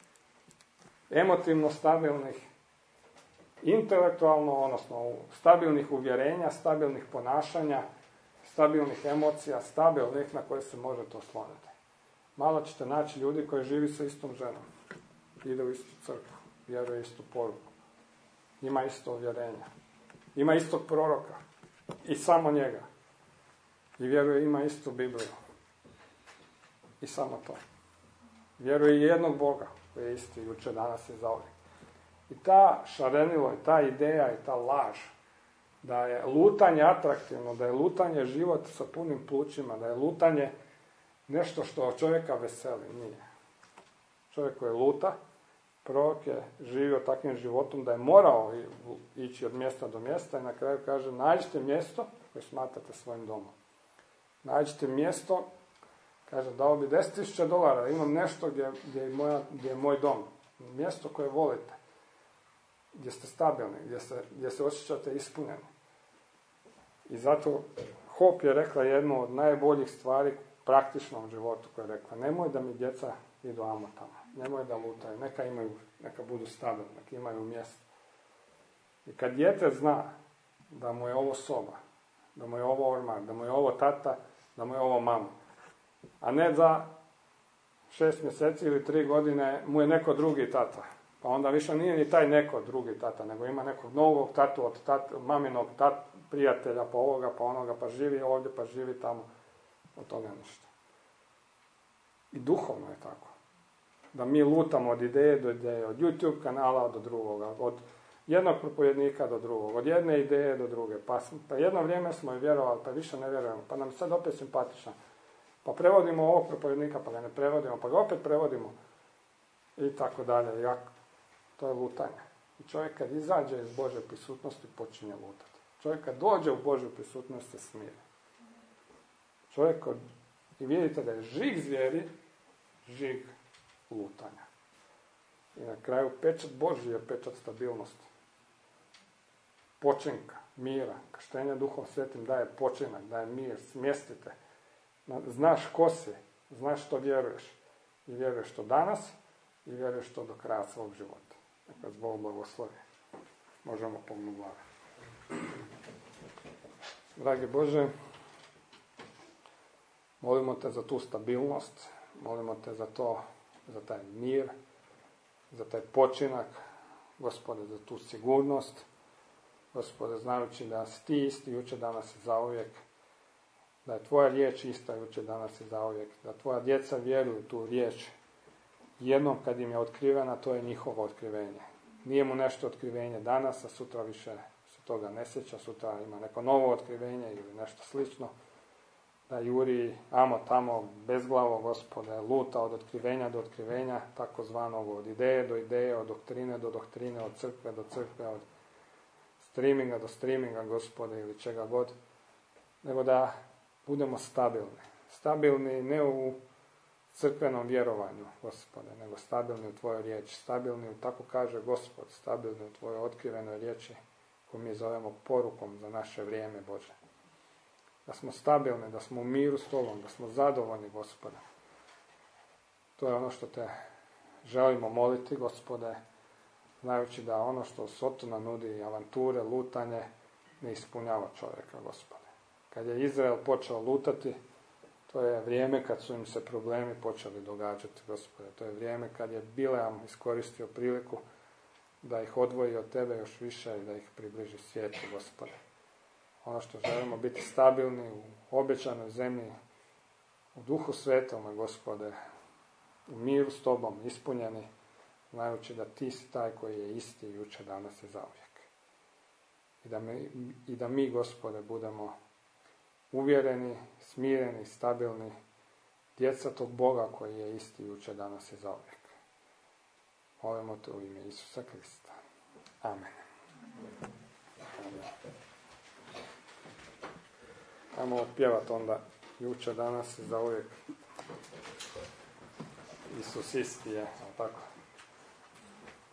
Emotivno stabilnih, intelektualno, odnosno stabilnih uvjerenja, stabilnih ponašanja, stabilnih emocija, stabilnih na koje se možete osloniti. Malo ćete naći ljudi koji živi sa istom ženom. Ide u istu crkvu, vjeruje istu poruku. Ima isto uvjerenja. Ima istog proroka. I samo njega. I vjeruje ima istu Bibliju. I samo to. Vjeruje i jednog Boga koji je isti jučer, danas i zauvijek. I ta šarenilo, i ta ideja, i ta laž da je lutanje atraktivno, da je lutanje život sa punim plućima, da je lutanje nešto što čovjeka veseli. Nije. Čovjek koji luta, prorok je živio takvim životom da je morao ići od mjesta do mjesta i na kraju kaže nađite mjesto koje smatrate svojim domom. Nađite mjesto, kaže dao bi deset tisuća dolara, imam nešto gdje, gdje, je moja, gdje je moj dom. Mjesto koje volite, gdje ste stabilni, gdje se, gdje se osjećate ispunjeni. I zato Hop je rekla jednu od najboljih stvari praktičnom životu koja je rekla, nemoj da mi djeca idu amo tamo, nemoj da lutaju, neka imaju, neka budu stabilni, neka imaju mjesto. I kad dijete zna da mu je ovo soba, da mu je ovo ormar, da mu je ovo tata, da mu je ovo mama, a ne za šest mjeseci ili tri godine mu je neko drugi tata, pa onda više nije ni taj neko drugi tata, nego ima nekog novog tatu od tata, maminog tat, prijatelja, pa ovoga, pa onoga, pa živi ovdje, pa živi tamo, od toga ništa. I duhovno je tako. Da mi lutamo od ideje do ideje, od YouTube kanala do drugoga, od jednog propovednika do drugog, od jedne ideje do druge. Pa, pa jedno vrijeme smo i vjerovali, pa više ne vjerujemo, pa nam sad opet simpatična. Pa prevodimo ovog propovednika, pa ga ne prevodimo, pa ga opet prevodimo. I tako dalje. Jak, to je lutanje. I čovjek kad izađe iz Božje prisutnosti počinje lutati. Čovjek kad dođe u Božju prisutnost se smiri. Čovjek kod, i vidite da je žig zvijeri, žig lutanja. I na kraju pečat Božji je pečat stabilnosti. Počinka, mira, krštenje Duhom Svetim daje počinak, daje mir, smjestite. Znaš ko si, znaš što vjeruješ. I vjeruješ to danas i vjeruješ to do kraja svog života. Neka Bog blagoslovi. Možemo pognuti glave. Dragi Bože, molimo te za tu stabilnost, molimo te za to, za taj mir, za taj počinak, Gospode, za tu sigurnost, Gospode, znajući da si ti isti jučer, danas i zauvijek, da je tvoja riječ ista jučer, danas i zauvijek, da tvoja djeca vjeruju tu riječ. Jednom kad im je otkrivena, to je njihovo otkrivenje. Nije mu nešto otkrivenje danas, a sutra više se toga ne sjeća, sutra ima neko novo otkrivenje ili nešto slično. Da juri amo tamo bezglavo, Gospode, luta od otkrivenja do otkrivenja, takozvanog od ideje do ideje, od doktrine do doktrine, od crkve do crkve, od streaminga do streaminga, Gospode, ili čega god. Nego da budemo stabilni. Stabilni ne u crkvenom vjerovanju, Gospode, nego stabilni u tvojoj riječi, stabilni u, tako kaže Gospod, stabilni u tvojoj otkrivenoj riječi, koju mi zovemo porukom za naše vrijeme, Bože. Da smo stabilni, da smo u miru s tobom, da smo zadovoljni, Gospode. To je ono što te želimo moliti, Gospode, znajući da ono što Sotona nudi, avanture, lutanje, ne ispunjava čovjeka, Gospode. Kad je Izrael počeo lutati, to je vrijeme kad su im se problemi počeli događati, Gospode. To je vrijeme kad je Bileam iskoristio priliku da ih odvoji od tebe još više i da ih približi svijetu, Gospode. Ono što želimo biti stabilni u obećanoj zemlji, u Duhu Svetome, Gospode, u miru s tobom, ispunjeni, znajući da ti si taj koji je isti jučer, danas i zauvijek. I da mi, i da mi, Gospode, budemo uvjereni, smireni, stabilni, djeca tog Boga koji je isti jučer, danas i zauvijek. Molimo te u ime Isusa Krista. Amen. Amen. Ajmo pjevati onda jučer, danas i zauvijek. Isus isti je, tako.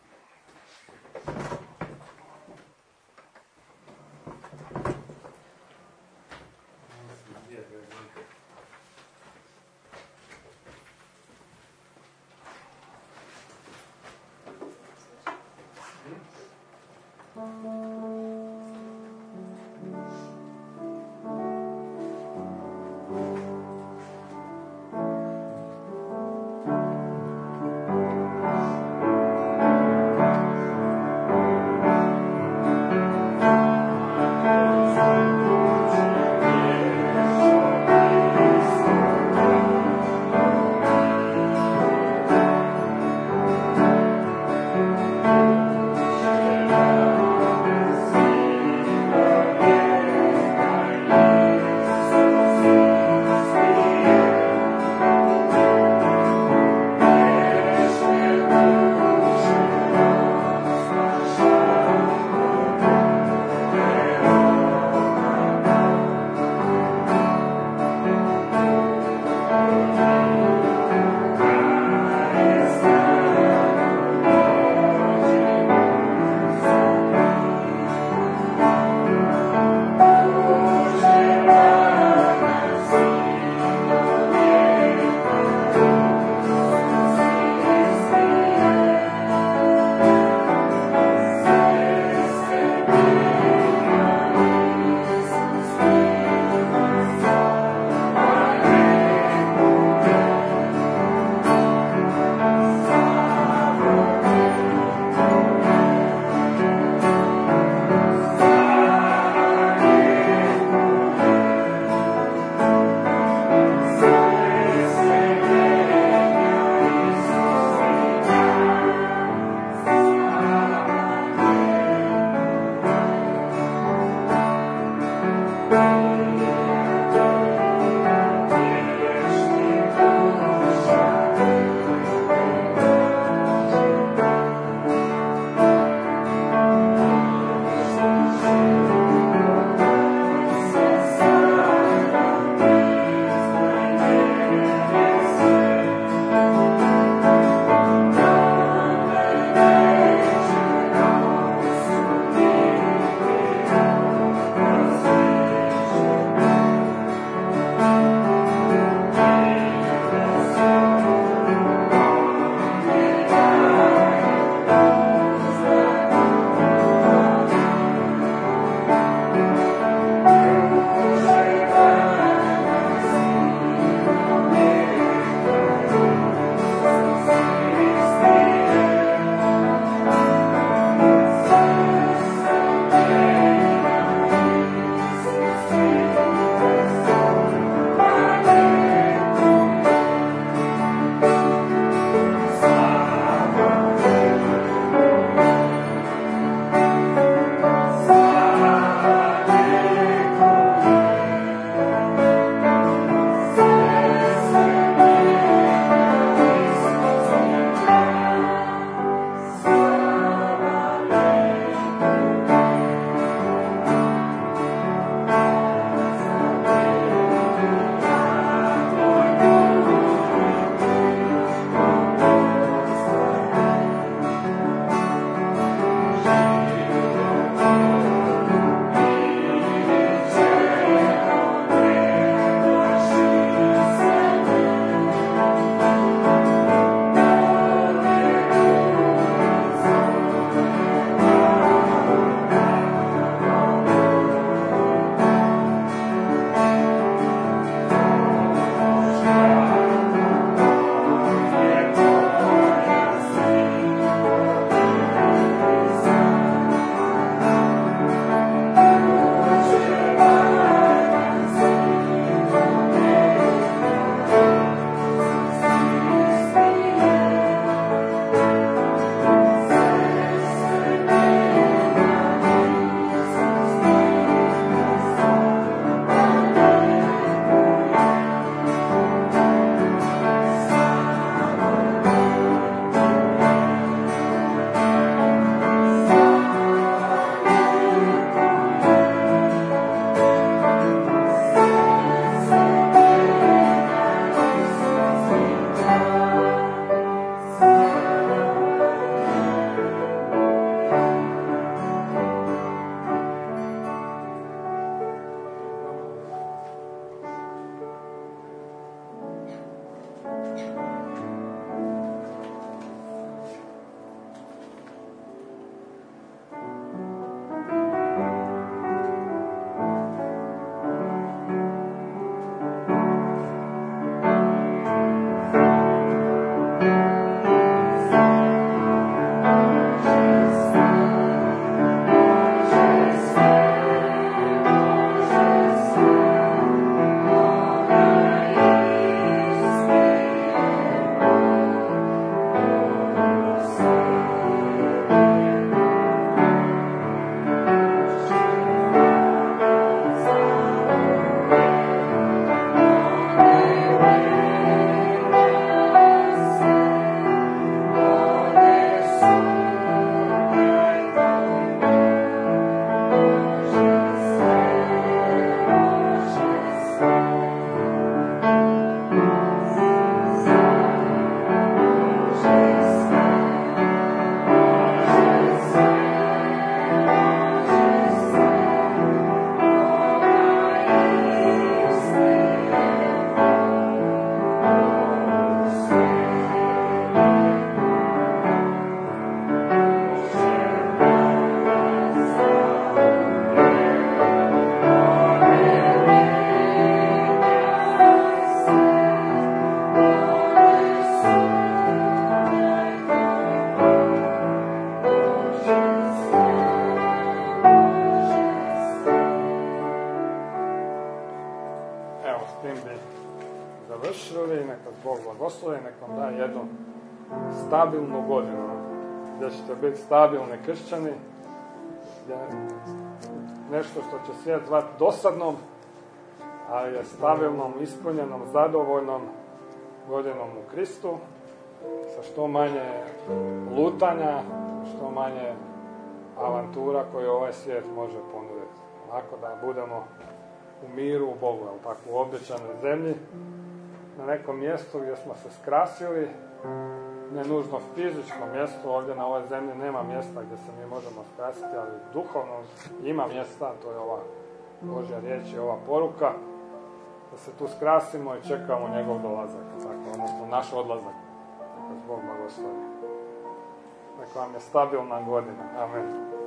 Evo, s tim bi završili, neka Bog blagoslovi, neka vam da jednu stabilnu godinu, gdje ćete biti stabilni kršćani, gdje nešto što će svijet zvati dosadnom, ali je stabilnom, ispunjenom, zadovoljnom godinom u Kristu, sa što manje lutanja, što manje avantura koje ovaj svijet može ponuditi. Onako da budemo u miru u Bogu, ali tako u obećanoj zemlji, na nekom mjestu gdje smo se skrasili, ne nužno fizičko mjesto, ovdje na ovoj zemlji nema mjesta gdje se mi možemo skrasiti, ali duhovno ima mjesta, to je ova Božja riječ i ova poruka, da se tu skrasimo i čekamo njegov dolazak, tako, odnosno naš odlazak. Neka Bog blagoslovi. Neka vam je stabilna godina. Amen.